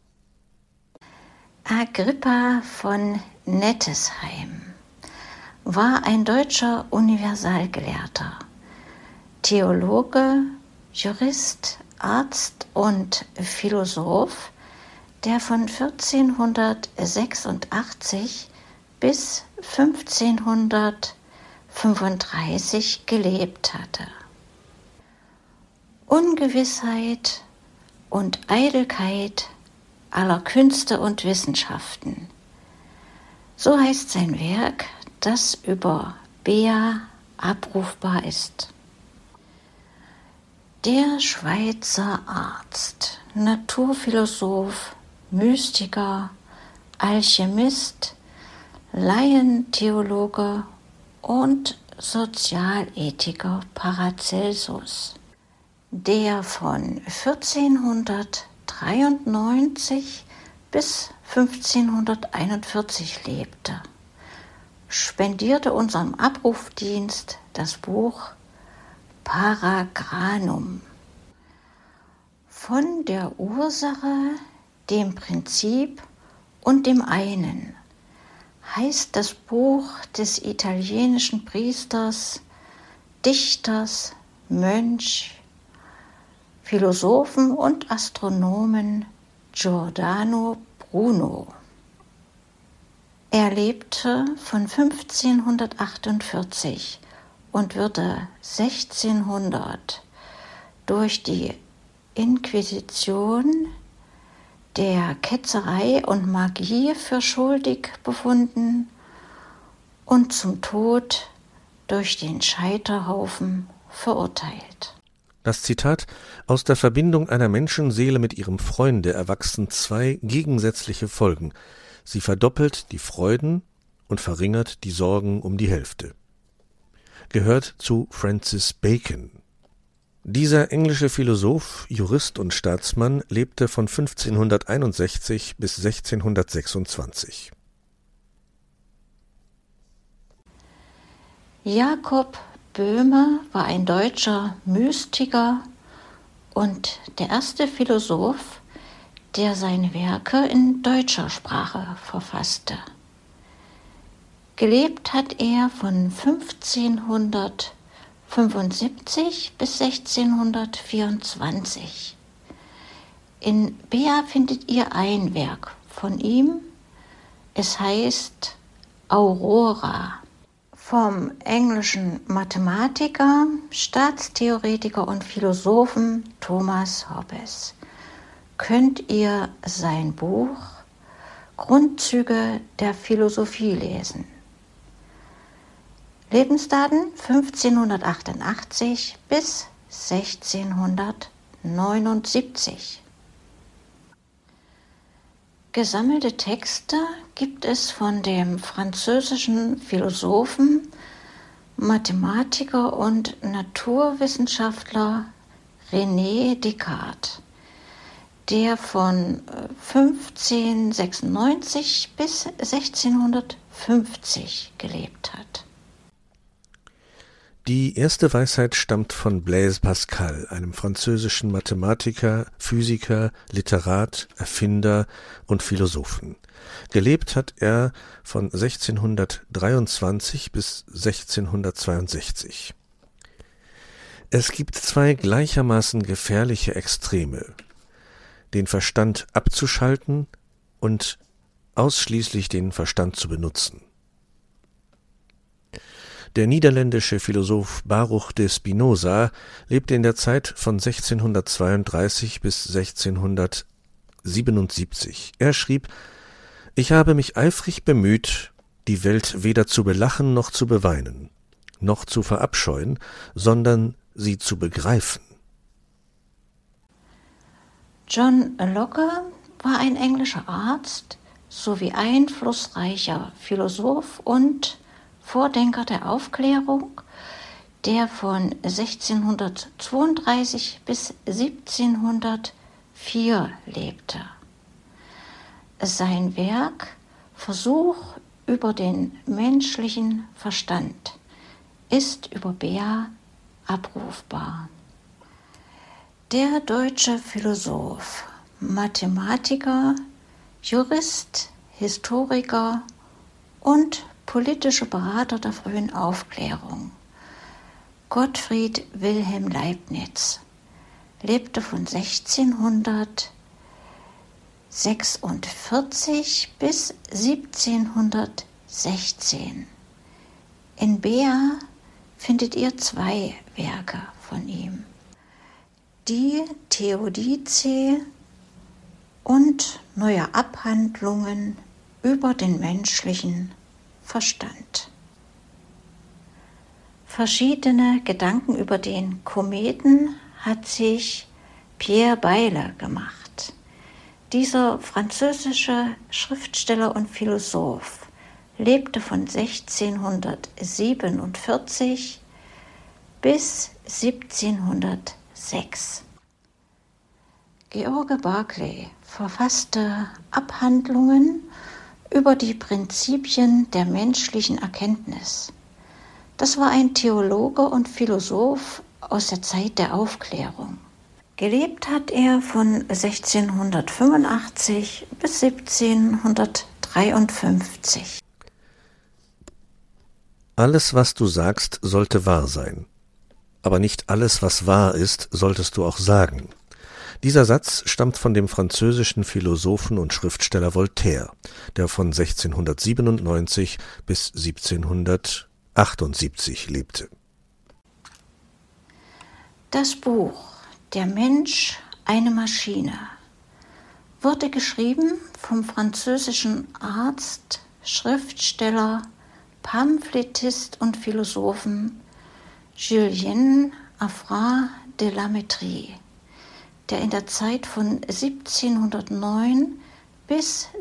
Agrippa von Nettesheim war ein deutscher Universalgelehrter, Theologe, Jurist, Arzt und Philosoph, der von 1486 bis 1535 gelebt hatte. Ungewissheit und Eitelkeit aller Künste und Wissenschaften. So heißt sein Werk, das über Beer abrufbar ist. Der Schweizer Arzt, Naturphilosoph, Mystiker, Alchemist, Laientheologe und Sozialethiker Paracelsus, der von 1493 bis 1541 lebte, spendierte unserem Abrufdienst das Buch Paragranum. Von der Ursache, dem Prinzip und dem einen heißt das Buch des italienischen Priesters, Dichters, Mönch, Philosophen und Astronomen Giordano Bruno. Er lebte von 1548 und wurde 1600 durch die Inquisition der Ketzerei und Magie für schuldig befunden und zum Tod durch den Scheiterhaufen verurteilt. Das Zitat: »Aus der Verbindung einer Menschenseele mit ihrem Freunde erwachsen zwei gegensätzliche Folgen. Sie verdoppelt die Freuden und verringert die Sorgen um die Hälfte«, gehört zu Francis Bacon. Dieser englische Philosoph, Jurist und Staatsmann lebte von 1561 bis 1626. Jakob Böhme war ein deutscher Mystiker und der erste Philosoph, der seine Werke in deutscher Sprache verfasste. Gelebt hat er von 1575 bis 1624. In Beer findet ihr ein Werk von ihm. Es heißt Aurora. Vom englischen Mathematiker, Staatstheoretiker und Philosophen Thomas Hobbes könnt ihr sein Buch Grundzüge der Philosophie lesen. Lebensdaten 1588 bis 1679. Gesammelte Texte gibt es von dem französischen Philosophen, Mathematiker und Naturwissenschaftler René Descartes, der von 1596 bis 1650 gelebt hat. Die erste Weisheit stammt von Blaise Pascal, einem französischen Mathematiker, Physiker, Literat, Erfinder und Philosophen. Gelebt hat er von 1623 bis 1662. Es gibt zwei gleichermaßen gefährliche Extreme: den Verstand abzuschalten und ausschließlich den Verstand zu benutzen. Der niederländische Philosoph Baruch de Spinoza lebte in der Zeit von 1632 bis 1677. Er schrieb: »Ich habe mich eifrig bemüht, die Welt weder zu belachen noch zu beweinen, noch zu verabscheuen, sondern sie zu begreifen.« John Locke war ein englischer Arzt sowie einflussreicher Philosoph und Vordenker der Aufklärung, der von 1632 bis 1704 lebte. Sein Werk Versuch über den menschlichen Verstand ist über Beer abrufbar. Der deutsche Philosoph, Mathematiker, Jurist, Historiker und politischer Berater der frühen Aufklärung, Gottfried Wilhelm Leibniz, lebte von 1646 bis 1716. In Beer findet ihr 2 Werke von ihm: die Theodizee und neue Abhandlungen über den menschlichen Verstand. Verschiedene Gedanken über den Kometen hat sich Pierre Bayle gemacht. Dieser französische Schriftsteller und Philosoph lebte von 1647 bis 1706. George Berkeley verfasste Abhandlungen über die Prinzipien der menschlichen Erkenntnis. Das war ein Theologe und Philosoph aus der Zeit der Aufklärung. Gelebt hat er von 1685 bis 1753. Alles, was du sagst, sollte wahr sein. Aber nicht alles, was wahr ist, solltest du auch sagen. Dieser Satz stammt von dem französischen Philosophen und Schriftsteller Voltaire, der von 1697 bis 1778 lebte. Das Buch »Der Mensch, eine Maschine« wurde geschrieben vom französischen Arzt, Schriftsteller, Pamphletist und Philosophen Julien Afra de la Métrie, der in der Zeit von 1709 bis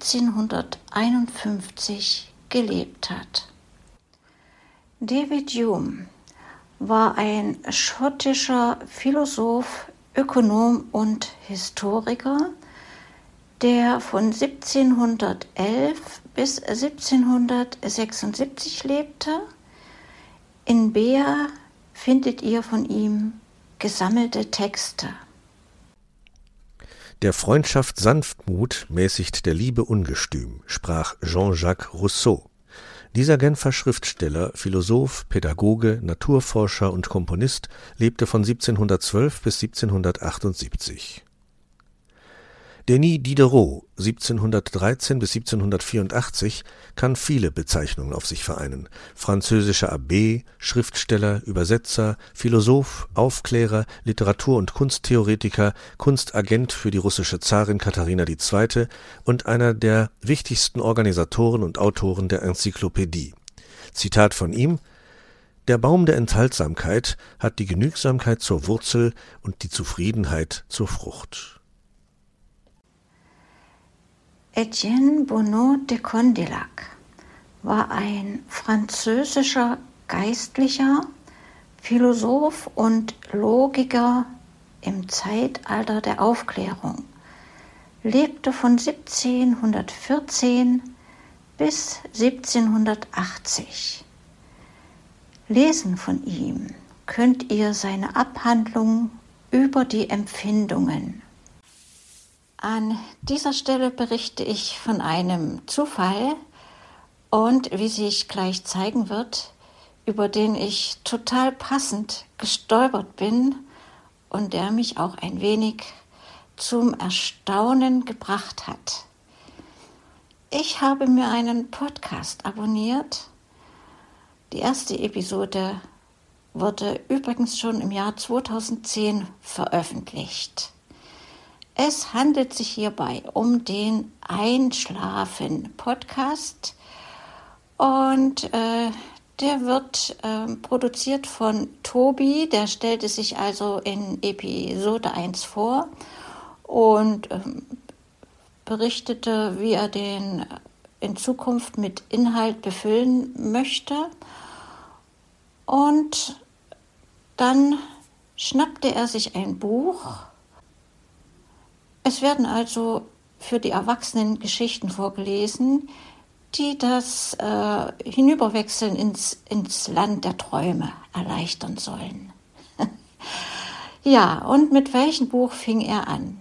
1751 gelebt hat. David Hume war ein schottischer Philosoph, Ökonom und Historiker, der von 1711 bis 1776 lebte. In Beer findet ihr von ihm gesammelte Texte. Der Freundschaft Sanftmut mäßigt der Liebe Ungestüm, sprach Jean-Jacques Rousseau. Dieser Genfer Schriftsteller, Philosoph, Pädagoge, Naturforscher und Komponist lebte von 1712 bis 1778. Denis Diderot, 1713 bis 1784, kann viele Bezeichnungen auf sich vereinen. Französischer Abbé, Schriftsteller, Übersetzer, Philosoph, Aufklärer, Literatur- und Kunsttheoretiker, Kunstagent für die russische Zarin Katharina II. Und einer der wichtigsten Organisatoren und Autoren der Enzyklopädie. Zitat von ihm: »Der Baum der Enthaltsamkeit hat die Genügsamkeit zur Wurzel und die Zufriedenheit zur Frucht.« Etienne Bonnot de Condillac war ein französischer Geistlicher, Philosoph und Logiker im Zeitalter der Aufklärung, lebte von 1714 bis 1780. Lesen von ihm könnt ihr seine Abhandlung über die Empfindungen. An dieser Stelle berichte ich von einem Zufall und, wie sich gleich zeigen wird, über den ich total passend gestolpert bin und der mich auch ein wenig zum Erstaunen gebracht hat. Ich habe mir einen Podcast abonniert, Die erste Episode wurde übrigens schon im Jahr 2010 veröffentlicht. Es handelt sich hierbei um den Einschlafen-Podcast und der wird produziert von Tobi, der stellte sich also in Episode 1 vor und berichtete, wie er den in Zukunft mit Inhalt befüllen möchte. Und dann schnappte er sich ein Buch. Es werden also für die Erwachsenen Geschichten vorgelesen, die das Hinüberwechseln ins Land der Träume erleichtern sollen. Ja, und mit welchem Buch fing er an?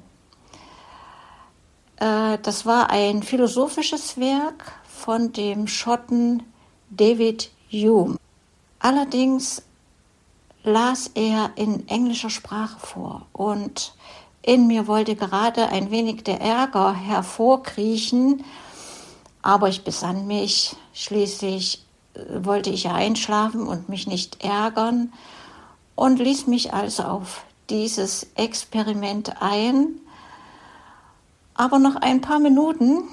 Das war ein philosophisches Werk von dem Schotten David Hume. Allerdings las er in englischer Sprache vor und in mir wollte gerade ein wenig der Ärger hervorkriechen, aber ich besann mich. Schließlich wollte ich ja einschlafen und mich nicht ärgern und ließ mich also auf dieses Experiment ein. Aber nach ein paar Minuten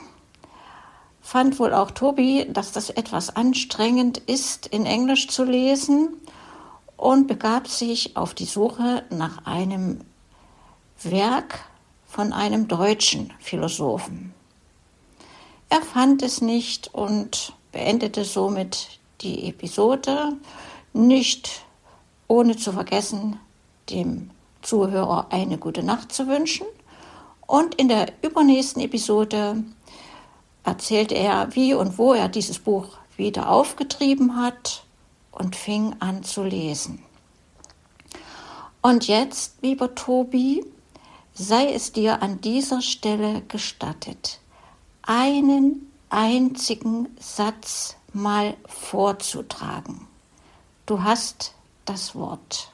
fand wohl auch Tobi, dass das etwas anstrengend ist, in Englisch zu lesen und begab sich auf die Suche nach einem Werk von einem deutschen Philosophen. Er fand es nicht und beendete somit die Episode, nicht ohne zu vergessen, dem Zuhörer eine gute Nacht zu wünschen. Und in der übernächsten Episode erzählte er, wie und wo er dieses Buch wieder aufgetrieben hat und fing an zu lesen. Und jetzt, lieber Tobi, sei es dir an dieser Stelle gestattet, einen einzigen Satz mal vorzutragen. Du hast das Wort.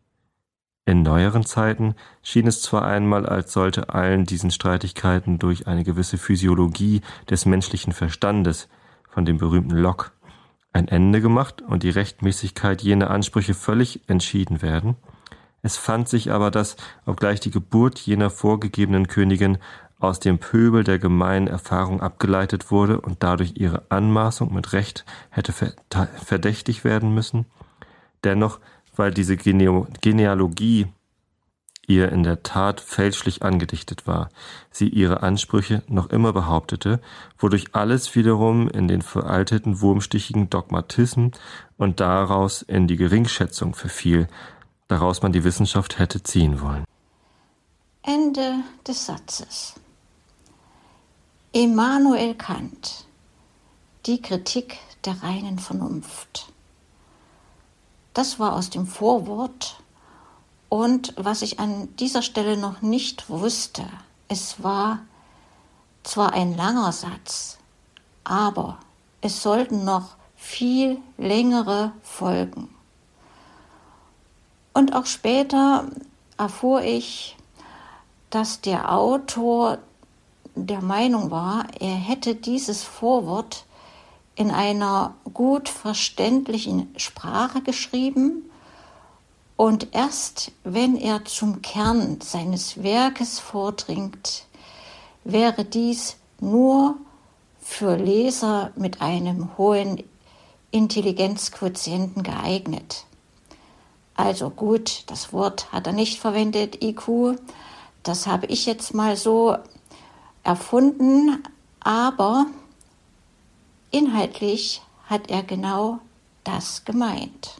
In neueren Zeiten schien es zwar einmal, als sollte allen diesen Streitigkeiten durch eine gewisse Physiologie des menschlichen Verstandes, von dem berühmten Locke, ein Ende gemacht und die Rechtmäßigkeit jener Ansprüche völlig entschieden werden. Es fand sich aber, dass, obgleich die Geburt jener vorgegebenen Königin aus dem Pöbel der gemeinen Erfahrung abgeleitet wurde und dadurch ihre Anmaßung mit Recht hätte verdächtig werden müssen, dennoch, weil diese Genealogie ihr in der Tat fälschlich angedichtet war, sie ihre Ansprüche noch immer behauptete, wodurch alles wiederum in den veralteten wurmstichigen Dogmatismen und daraus in die Geringschätzung verfiel, daraus man die Wissenschaft hätte ziehen wollen. Ende des Satzes. Immanuel Kant, die Kritik der reinen Vernunft. Das war aus dem Vorwort und was ich an dieser Stelle noch nicht wusste, es war zwar ein langer Satz, aber es sollten noch viel längere folgen. Und auch später erfuhr ich, dass der Autor der Meinung war, er hätte dieses Vorwort in einer gut verständlichen Sprache geschrieben und erst wenn er zum Kern seines Werkes vordringt, wäre dies nur für Leser mit einem hohen Intelligenzquotienten geeignet. Also gut, das Wort hat er nicht verwendet, IQ, das habe ich jetzt mal so erfunden, aber inhaltlich hat er genau das gemeint.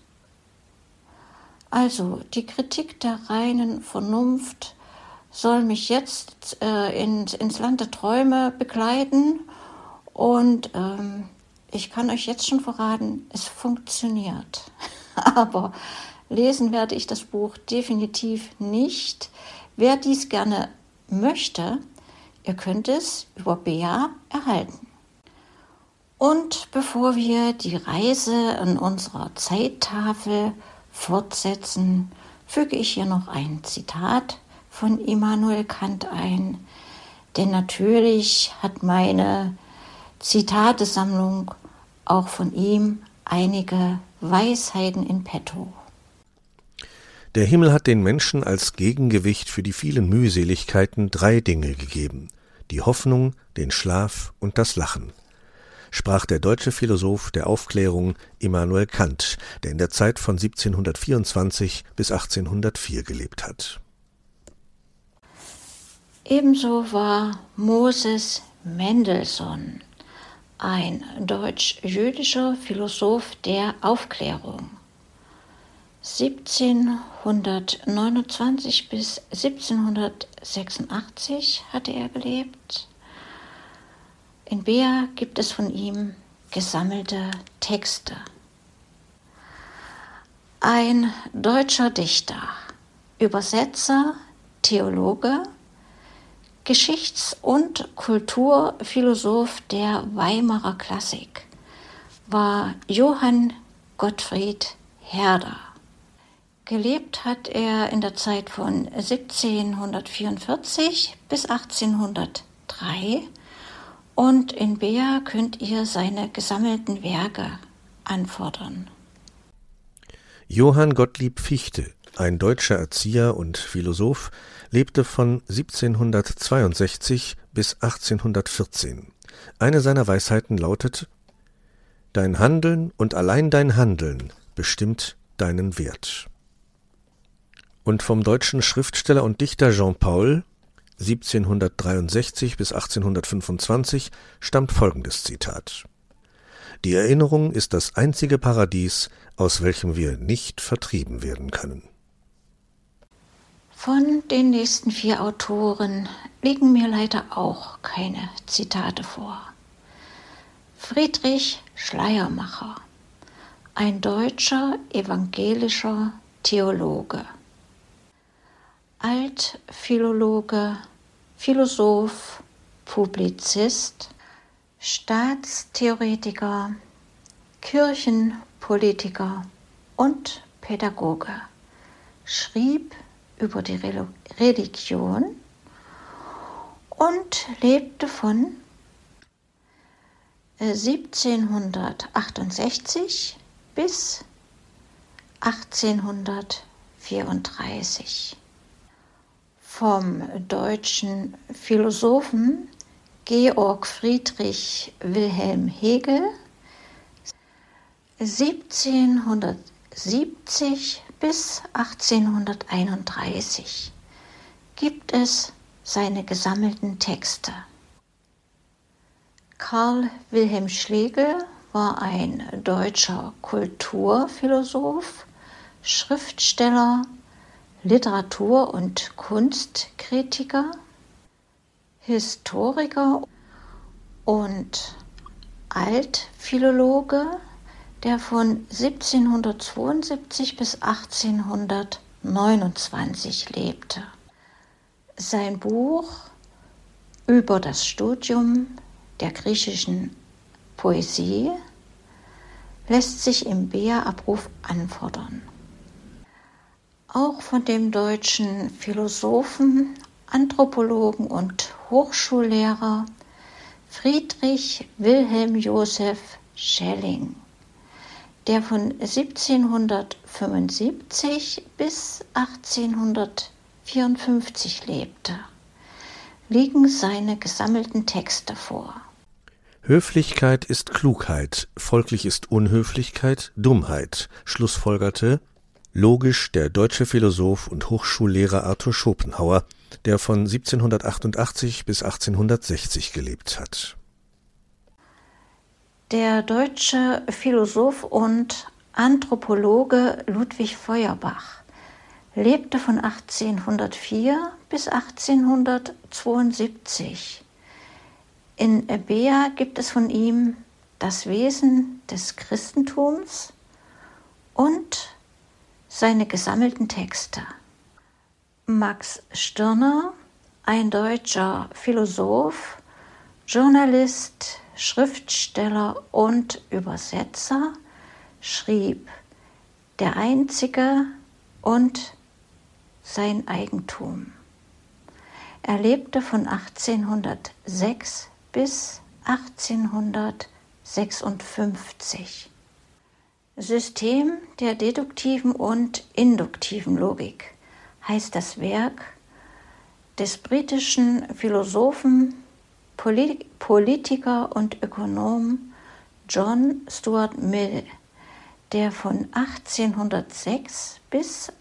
Also die Kritik der reinen Vernunft soll mich jetzt ins Land der Träume begleiten und ich kann euch jetzt schon verraten, es funktioniert. Aber lesen werde ich das Buch definitiv nicht. Wer dies gerne möchte, ihr könnt es über Bea erhalten. Und bevor wir die Reise an unserer Zeittafel fortsetzen, füge ich hier noch ein Zitat von Immanuel Kant ein. Denn natürlich hat meine Zitatesammlung auch von ihm einige Weisheiten in petto. Der Himmel hat den Menschen als Gegengewicht für die vielen Mühseligkeiten 3 Dinge gegeben: die Hoffnung, den Schlaf und das Lachen, sprach der deutsche Philosoph der Aufklärung Immanuel Kant, der in der Zeit von 1724 bis 1804 gelebt hat. Ebenso war Moses Mendelssohn ein deutsch-jüdischer Philosoph der Aufklärung. 1729 bis 1786 hatte er gelebt. In Beer gibt es von ihm gesammelte Texte. Ein deutscher Dichter, Übersetzer, Theologe, Geschichts- und Kulturphilosoph der Weimarer Klassik war Johann Gottfried Herder. Gelebt hat er in der Zeit von 1744 bis 1803 und in Beer könnt ihr seine gesammelten Werke anfordern. Johann Gottlieb Fichte, ein deutscher Erzieher und Philosoph, lebte von 1762 bis 1814. Eine seiner Weisheiten lautet: Dein Handeln und allein dein Handeln bestimmt deinen Wert. Und vom deutschen Schriftsteller und Dichter Jean Paul, 1763 bis 1825, stammt folgendes Zitat: Die Erinnerung ist das einzige Paradies, aus welchem wir nicht vertrieben werden können. Von den nächsten 4 Autoren liegen mir leider auch keine Zitate vor. Friedrich Schleiermacher, ein deutscher evangelischer Theologe, Altphilologe, Philosoph, Publizist, Staatstheoretiker, Kirchenpolitiker und Pädagoge, schrieb über die Religion und lebte von 1768 bis 1834. Vom deutschen Philosophen Georg Friedrich Wilhelm Hegel 1770 bis 1831 gibt es seine gesammelten Texte. Karl Wilhelm Schlegel war ein deutscher Kulturphilosoph, Schriftsteller, Literatur- und Kunstkritiker, Historiker und Altphilologe, der von 1772 bis 1829 lebte. Sein Buch über das Studium der griechischen Poesie lässt sich im Beer-Abruf anfordern. Auch von dem deutschen Philosophen, Anthropologen und Hochschullehrer Friedrich Wilhelm Joseph Schelling, der von 1775 bis 1854 lebte, liegen seine gesammelten Texte vor. Höflichkeit ist Klugheit, folglich ist Unhöflichkeit Dummheit, schlussfolgerte logisch der deutsche Philosoph und Hochschullehrer Arthur Schopenhauer, der von 1788 bis 1860 gelebt hat. Der deutsche Philosoph und Anthropologe Ludwig Feuerbach lebte von 1804 bis 1872. In Beer gibt es von ihm das Wesen des Christentums und seine gesammelten Texte. Max Stirner, ein deutscher Philosoph, Journalist, Schriftsteller und Übersetzer, schrieb Der Einzige und sein Eigentum. Er lebte von 1806 bis 1856. System der deduktiven und induktiven Logik heißt das Werk des britischen Philosophen, Politiker und Ökonomen John Stuart Mill, der von 1806 bis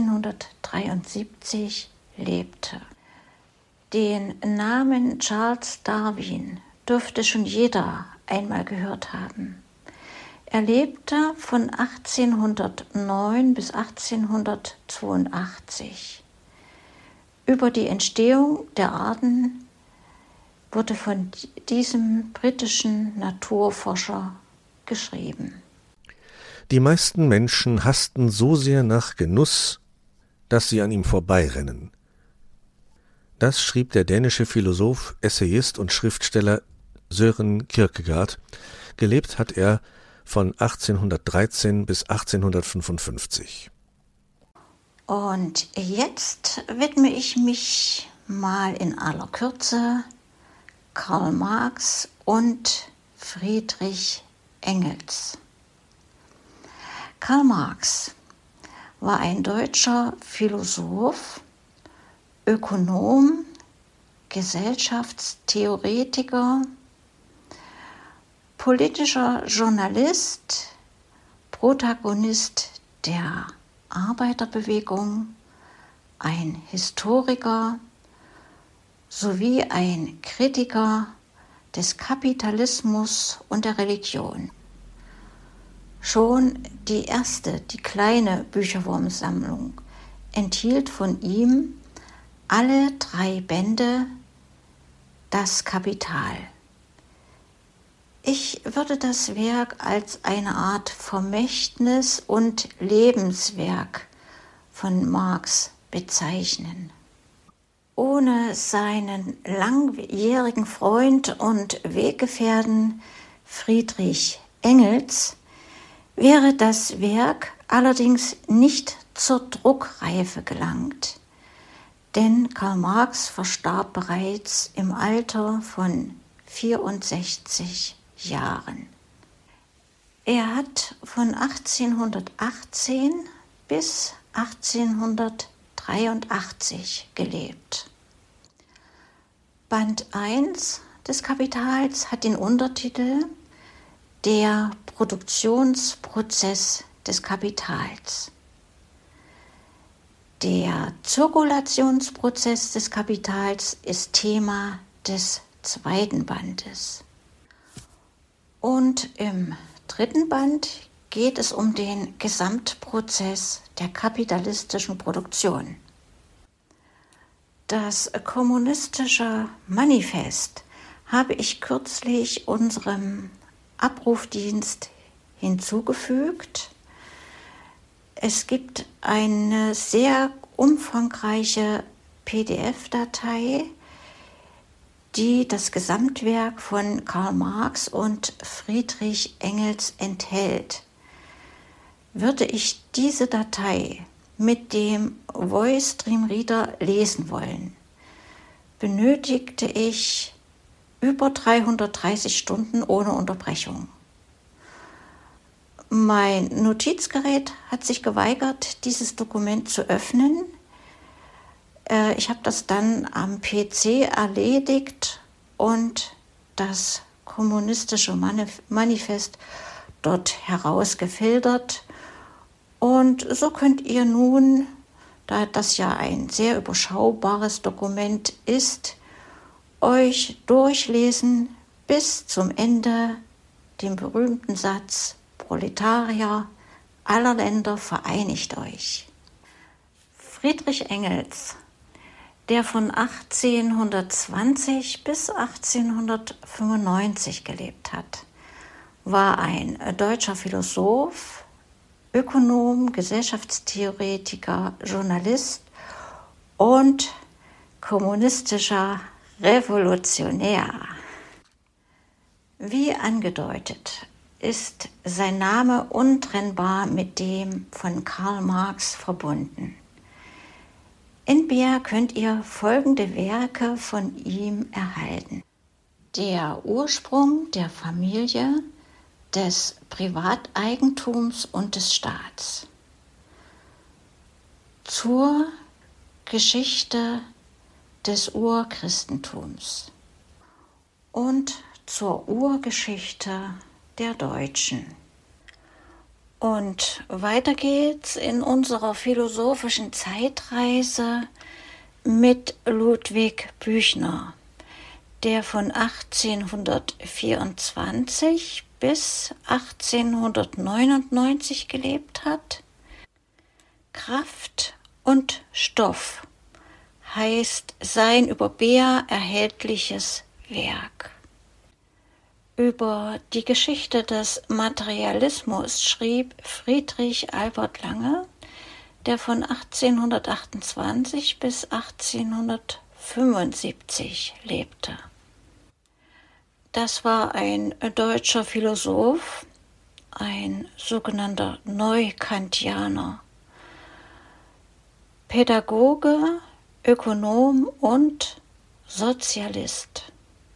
1873 lebte. Den Namen Charles Darwin dürfte schon jeder einmal gehört haben. Er lebte von 1809 bis 1882. Über die Entstehung der Arten wurde von diesem britischen Naturforscher geschrieben. Die meisten Menschen hasten so sehr nach Genuss, dass sie an ihm vorbeirennen. Das schrieb der dänische Philosoph, Essayist und Schriftsteller Søren Kierkegaard. Gelebt hat er von 1813 bis 1855. Und jetzt widme ich mich mal in aller Kürze Karl Marx und Friedrich Engels. Karl Marx war ein deutscher Philosoph, Ökonom, Gesellschaftstheoretiker, politischer Journalist, Protagonist der Arbeiterbewegung, ein Historiker sowie ein Kritiker des Kapitalismus und der Religion. Schon die kleine Bücherwurmsammlung enthielt von ihm alle 3 Bände Das Kapital. Ich würde das Werk als eine Art Vermächtnis und Lebenswerk von Marx bezeichnen. Ohne seinen langjährigen Freund und Weggefährten Friedrich Engels wäre das Werk allerdings nicht zur Druckreife gelangt, denn Karl Marx verstarb bereits im Alter von 64 Jahren. Er hat von 1818 bis 1883 gelebt. Band 1 des Kapitals hat den Untertitel Der Produktionsprozess des Kapitals. Der Zirkulationsprozess des Kapitals ist Thema des 2. Bandes. Und im 3. Band geht es um den Gesamtprozess der kapitalistischen Produktion. Das kommunistische Manifest habe ich kürzlich unserem Abrufdienst hinzugefügt. Es gibt eine sehr umfangreiche PDF-Datei, die das Gesamtwerk von Karl Marx und Friedrich Engels enthält. Würde ich diese Datei mit dem Voice Dream Reader lesen wollen, benötigte ich über 330 Stunden ohne Unterbrechung. Mein Notizgerät hat sich geweigert, dieses Dokument zu öffnen. Ich habe das dann am PC erledigt und das kommunistische Manifest dort herausgefiltert. Und so könnt ihr nun, da das ja ein sehr überschaubares Dokument ist, euch durchlesen bis zum Ende den berühmten Satz: Proletarier aller Länder, vereinigt euch. Friedrich Engels, der von 1820 bis 1895 gelebt hat, war ein deutscher Philosoph, Ökonom, Gesellschaftstheoretiker, Journalist und kommunistischer Revolutionär. Wie angedeutet, ist sein Name untrennbar mit dem von Karl Marx verbunden. In BR könnt ihr folgende Werke von ihm erhalten: Der Ursprung der Familie, des Privateigentums und des Staats. Zur Geschichte des Urchristentums und zur Urgeschichte der Deutschen. Und weiter geht's in unserer philosophischen Zeitreise mit Ludwig Büchner, der von 1824 bis 1899 gelebt hat. Kraft und Stoff heißt sein über Beer erhältliches Werk. Über die Geschichte des Materialismus schrieb Friedrich Albert Lange, der von 1828 bis 1875 lebte. Das war ein deutscher Philosoph, ein sogenannter Neukantianer, Pädagoge, Ökonom und Sozialist.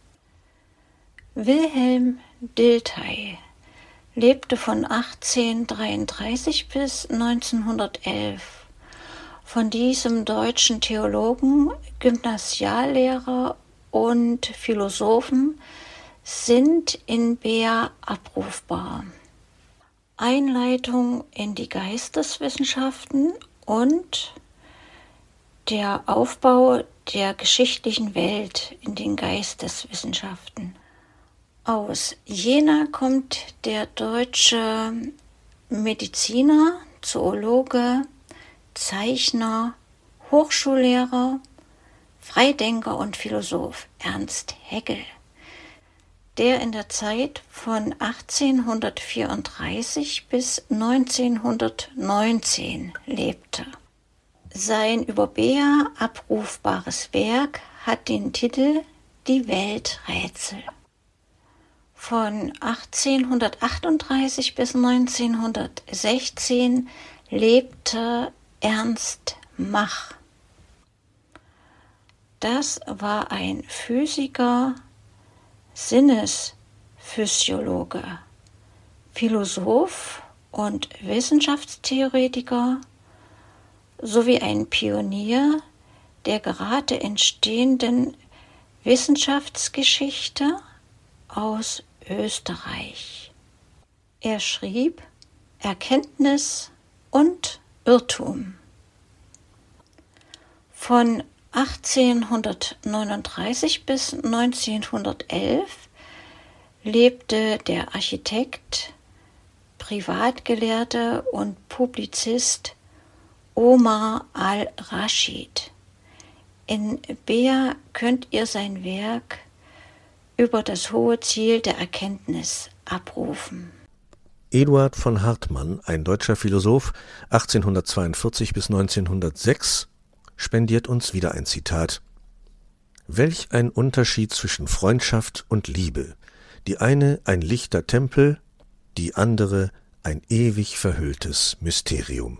Wilhelm Dilthey lebte von 1833 bis 1911. Von diesem deutschen Theologen, Gymnasiallehrer und Philosophen sind in Beer abrufbar. Einleitung in die Geisteswissenschaften und der Aufbau der geschichtlichen Welt in den Geisteswissenschaften. Aus Jena kommt der deutsche Mediziner, Zoologe, Zeichner, Hochschullehrer, Freidenker und Philosoph Ernst Haeckel, der in der Zeit von 1834 bis 1919 lebte. Sein über Beer abrufbares Werk hat den Titel Die Welträtsel. Von 1838 bis 1916 lebte Ernst Mach. Das war ein Physiker, Sinnesphysiologe, Philosoph und Wissenschaftstheoretiker sowie ein Pionier der gerade entstehenden Wissenschaftsgeschichte aus Österreich. Er schrieb Erkenntnis und Irrtum. Von 1839 bis 1911 lebte der Architekt, Privatgelehrte und Publizist Omar al-Raschid. In Beer könnt ihr sein Werk über das hohe Ziel der Erkenntnis abrufen. Eduard von Hartmann, ein deutscher Philosoph, 1842 bis 1906, spendiert uns wieder ein Zitat. Welch ein Unterschied zwischen Freundschaft und Liebe. Die eine ein lichter Tempel, die andere ein ewig verhülltes Mysterium.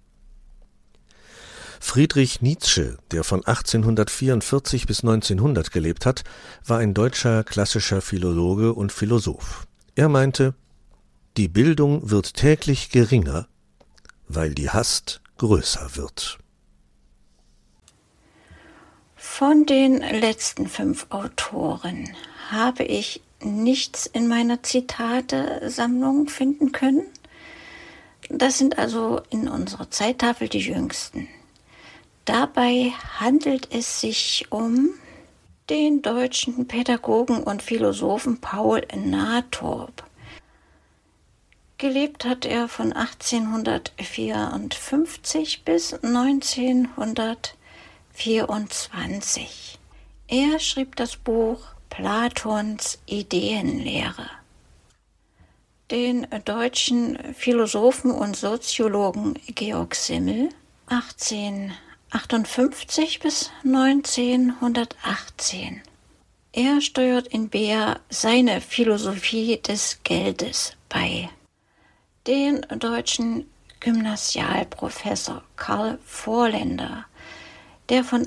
Friedrich Nietzsche, der von 1844 bis 1900 gelebt hat, war ein deutscher klassischer Philologe und Philosoph. Er meinte, die Bildung wird täglich geringer, weil die Hast größer wird. Von den letzten 5 Autoren habe ich nichts in meiner Zitatesammlung finden können. Das sind also in unserer Zeittafel die jüngsten. Dabei handelt es sich um den deutschen Pädagogen und Philosophen Paul Natorp. Gelebt hat er von 1854 bis 1924. Er schrieb das Buch Platons Ideenlehre. Den deutschen Philosophen und Soziologen Georg Simmel 1858 bis 1918. Er steuert in Beer seine Philosophie des Geldes bei. Den deutschen Gymnasialprofessor Karl Vorländer, der von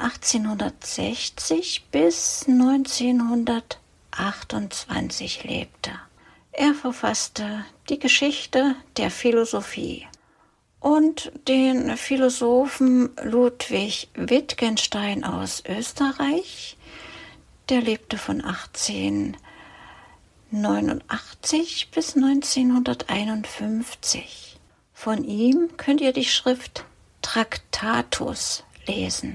1860 bis 1928 lebte. Er verfasste die Geschichte der Philosophie und den Philosophen Ludwig Wittgenstein aus Österreich. Der lebte von 1889 bis 1951. Von ihm könnt ihr die Schrift Tractatus lesen.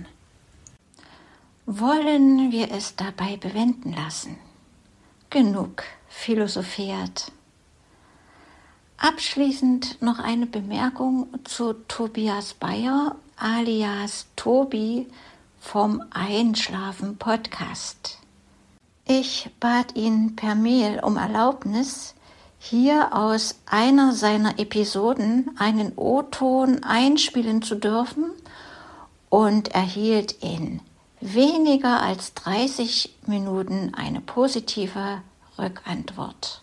Wollen wir es dabei bewenden lassen? Genug philosophiert. Abschließend noch eine Bemerkung zu Tobias Bayer alias Tobi vom Einschlafen-Podcast. Ich bat ihn per Mail um Erlaubnis, hier aus einer seiner Episoden einen O-Ton einspielen zu dürfen und erhielt in weniger als 30 Minuten eine positive Rückantwort.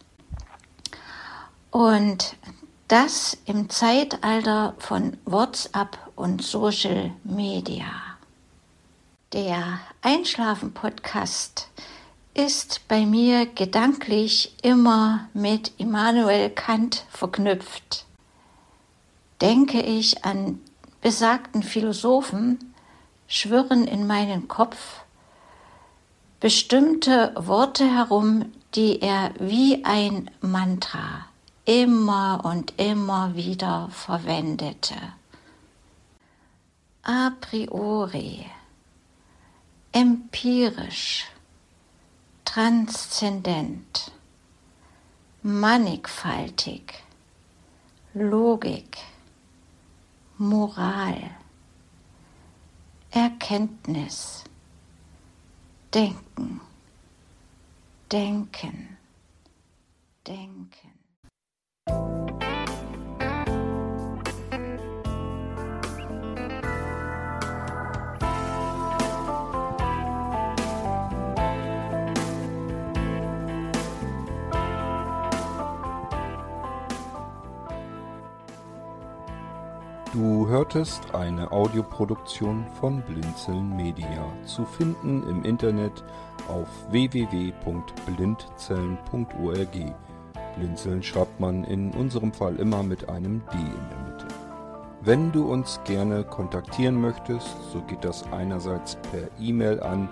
Und das im Zeitalter von WhatsApp und Social Media. Der Einschlafen-Podcast ist bei mir gedanklich immer mit Immanuel Kant verknüpft. Denke ich an besagten Philosophen, schwirren in meinen Kopf bestimmte Worte herum, die er wie ein Mantra immer und immer wieder verwendete. A priori, empirisch, transzendent, mannigfaltig, Logik, Moral, Erkenntnis, Denken, Denken, Denken. Du hörtest eine Audioproduktion von Blinzeln Media, zu finden im Internet auf www.blindzellen.org. Blinzeln schreibt man in unserem Fall immer mit einem D in der Mitte. Wenn du uns gerne kontaktieren möchtest, so geht das einerseits per E-Mail an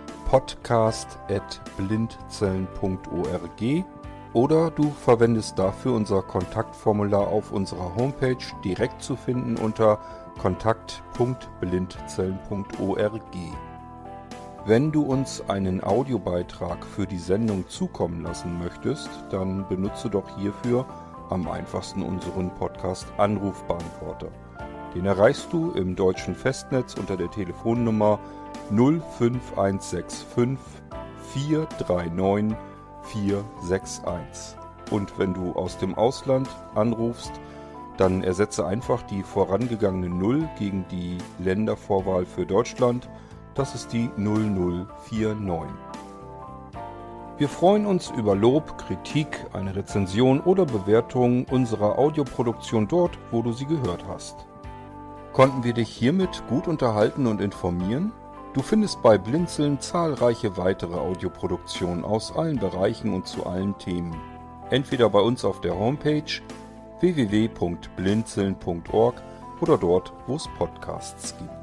podcast@blindzellen.org oder du verwendest dafür unser Kontaktformular auf unserer Homepage, direkt zu finden unter kontakt.blindzellen.org. Wenn du uns einen Audiobeitrag für die Sendung zukommen lassen möchtest, dann benutze doch hierfür am einfachsten unseren Podcast Anrufbeantworter. Den erreichst du im deutschen Festnetz unter der Telefonnummer 05165 439 461. Und wenn du aus dem Ausland anrufst, dann ersetze einfach die vorangegangene 0 gegen die Ländervorwahl für Deutschland. Das ist die 0049. Wir freuen uns über Lob, Kritik, eine Rezension oder Bewertung unserer Audioproduktion dort, wo du sie gehört hast. Konnten wir dich hiermit gut unterhalten und informieren? Du findest bei Blinzeln zahlreiche weitere Audioproduktionen aus allen Bereichen und zu allen Themen. Entweder bei uns auf der Homepage www.blinzeln.org oder dort, wo es Podcasts gibt.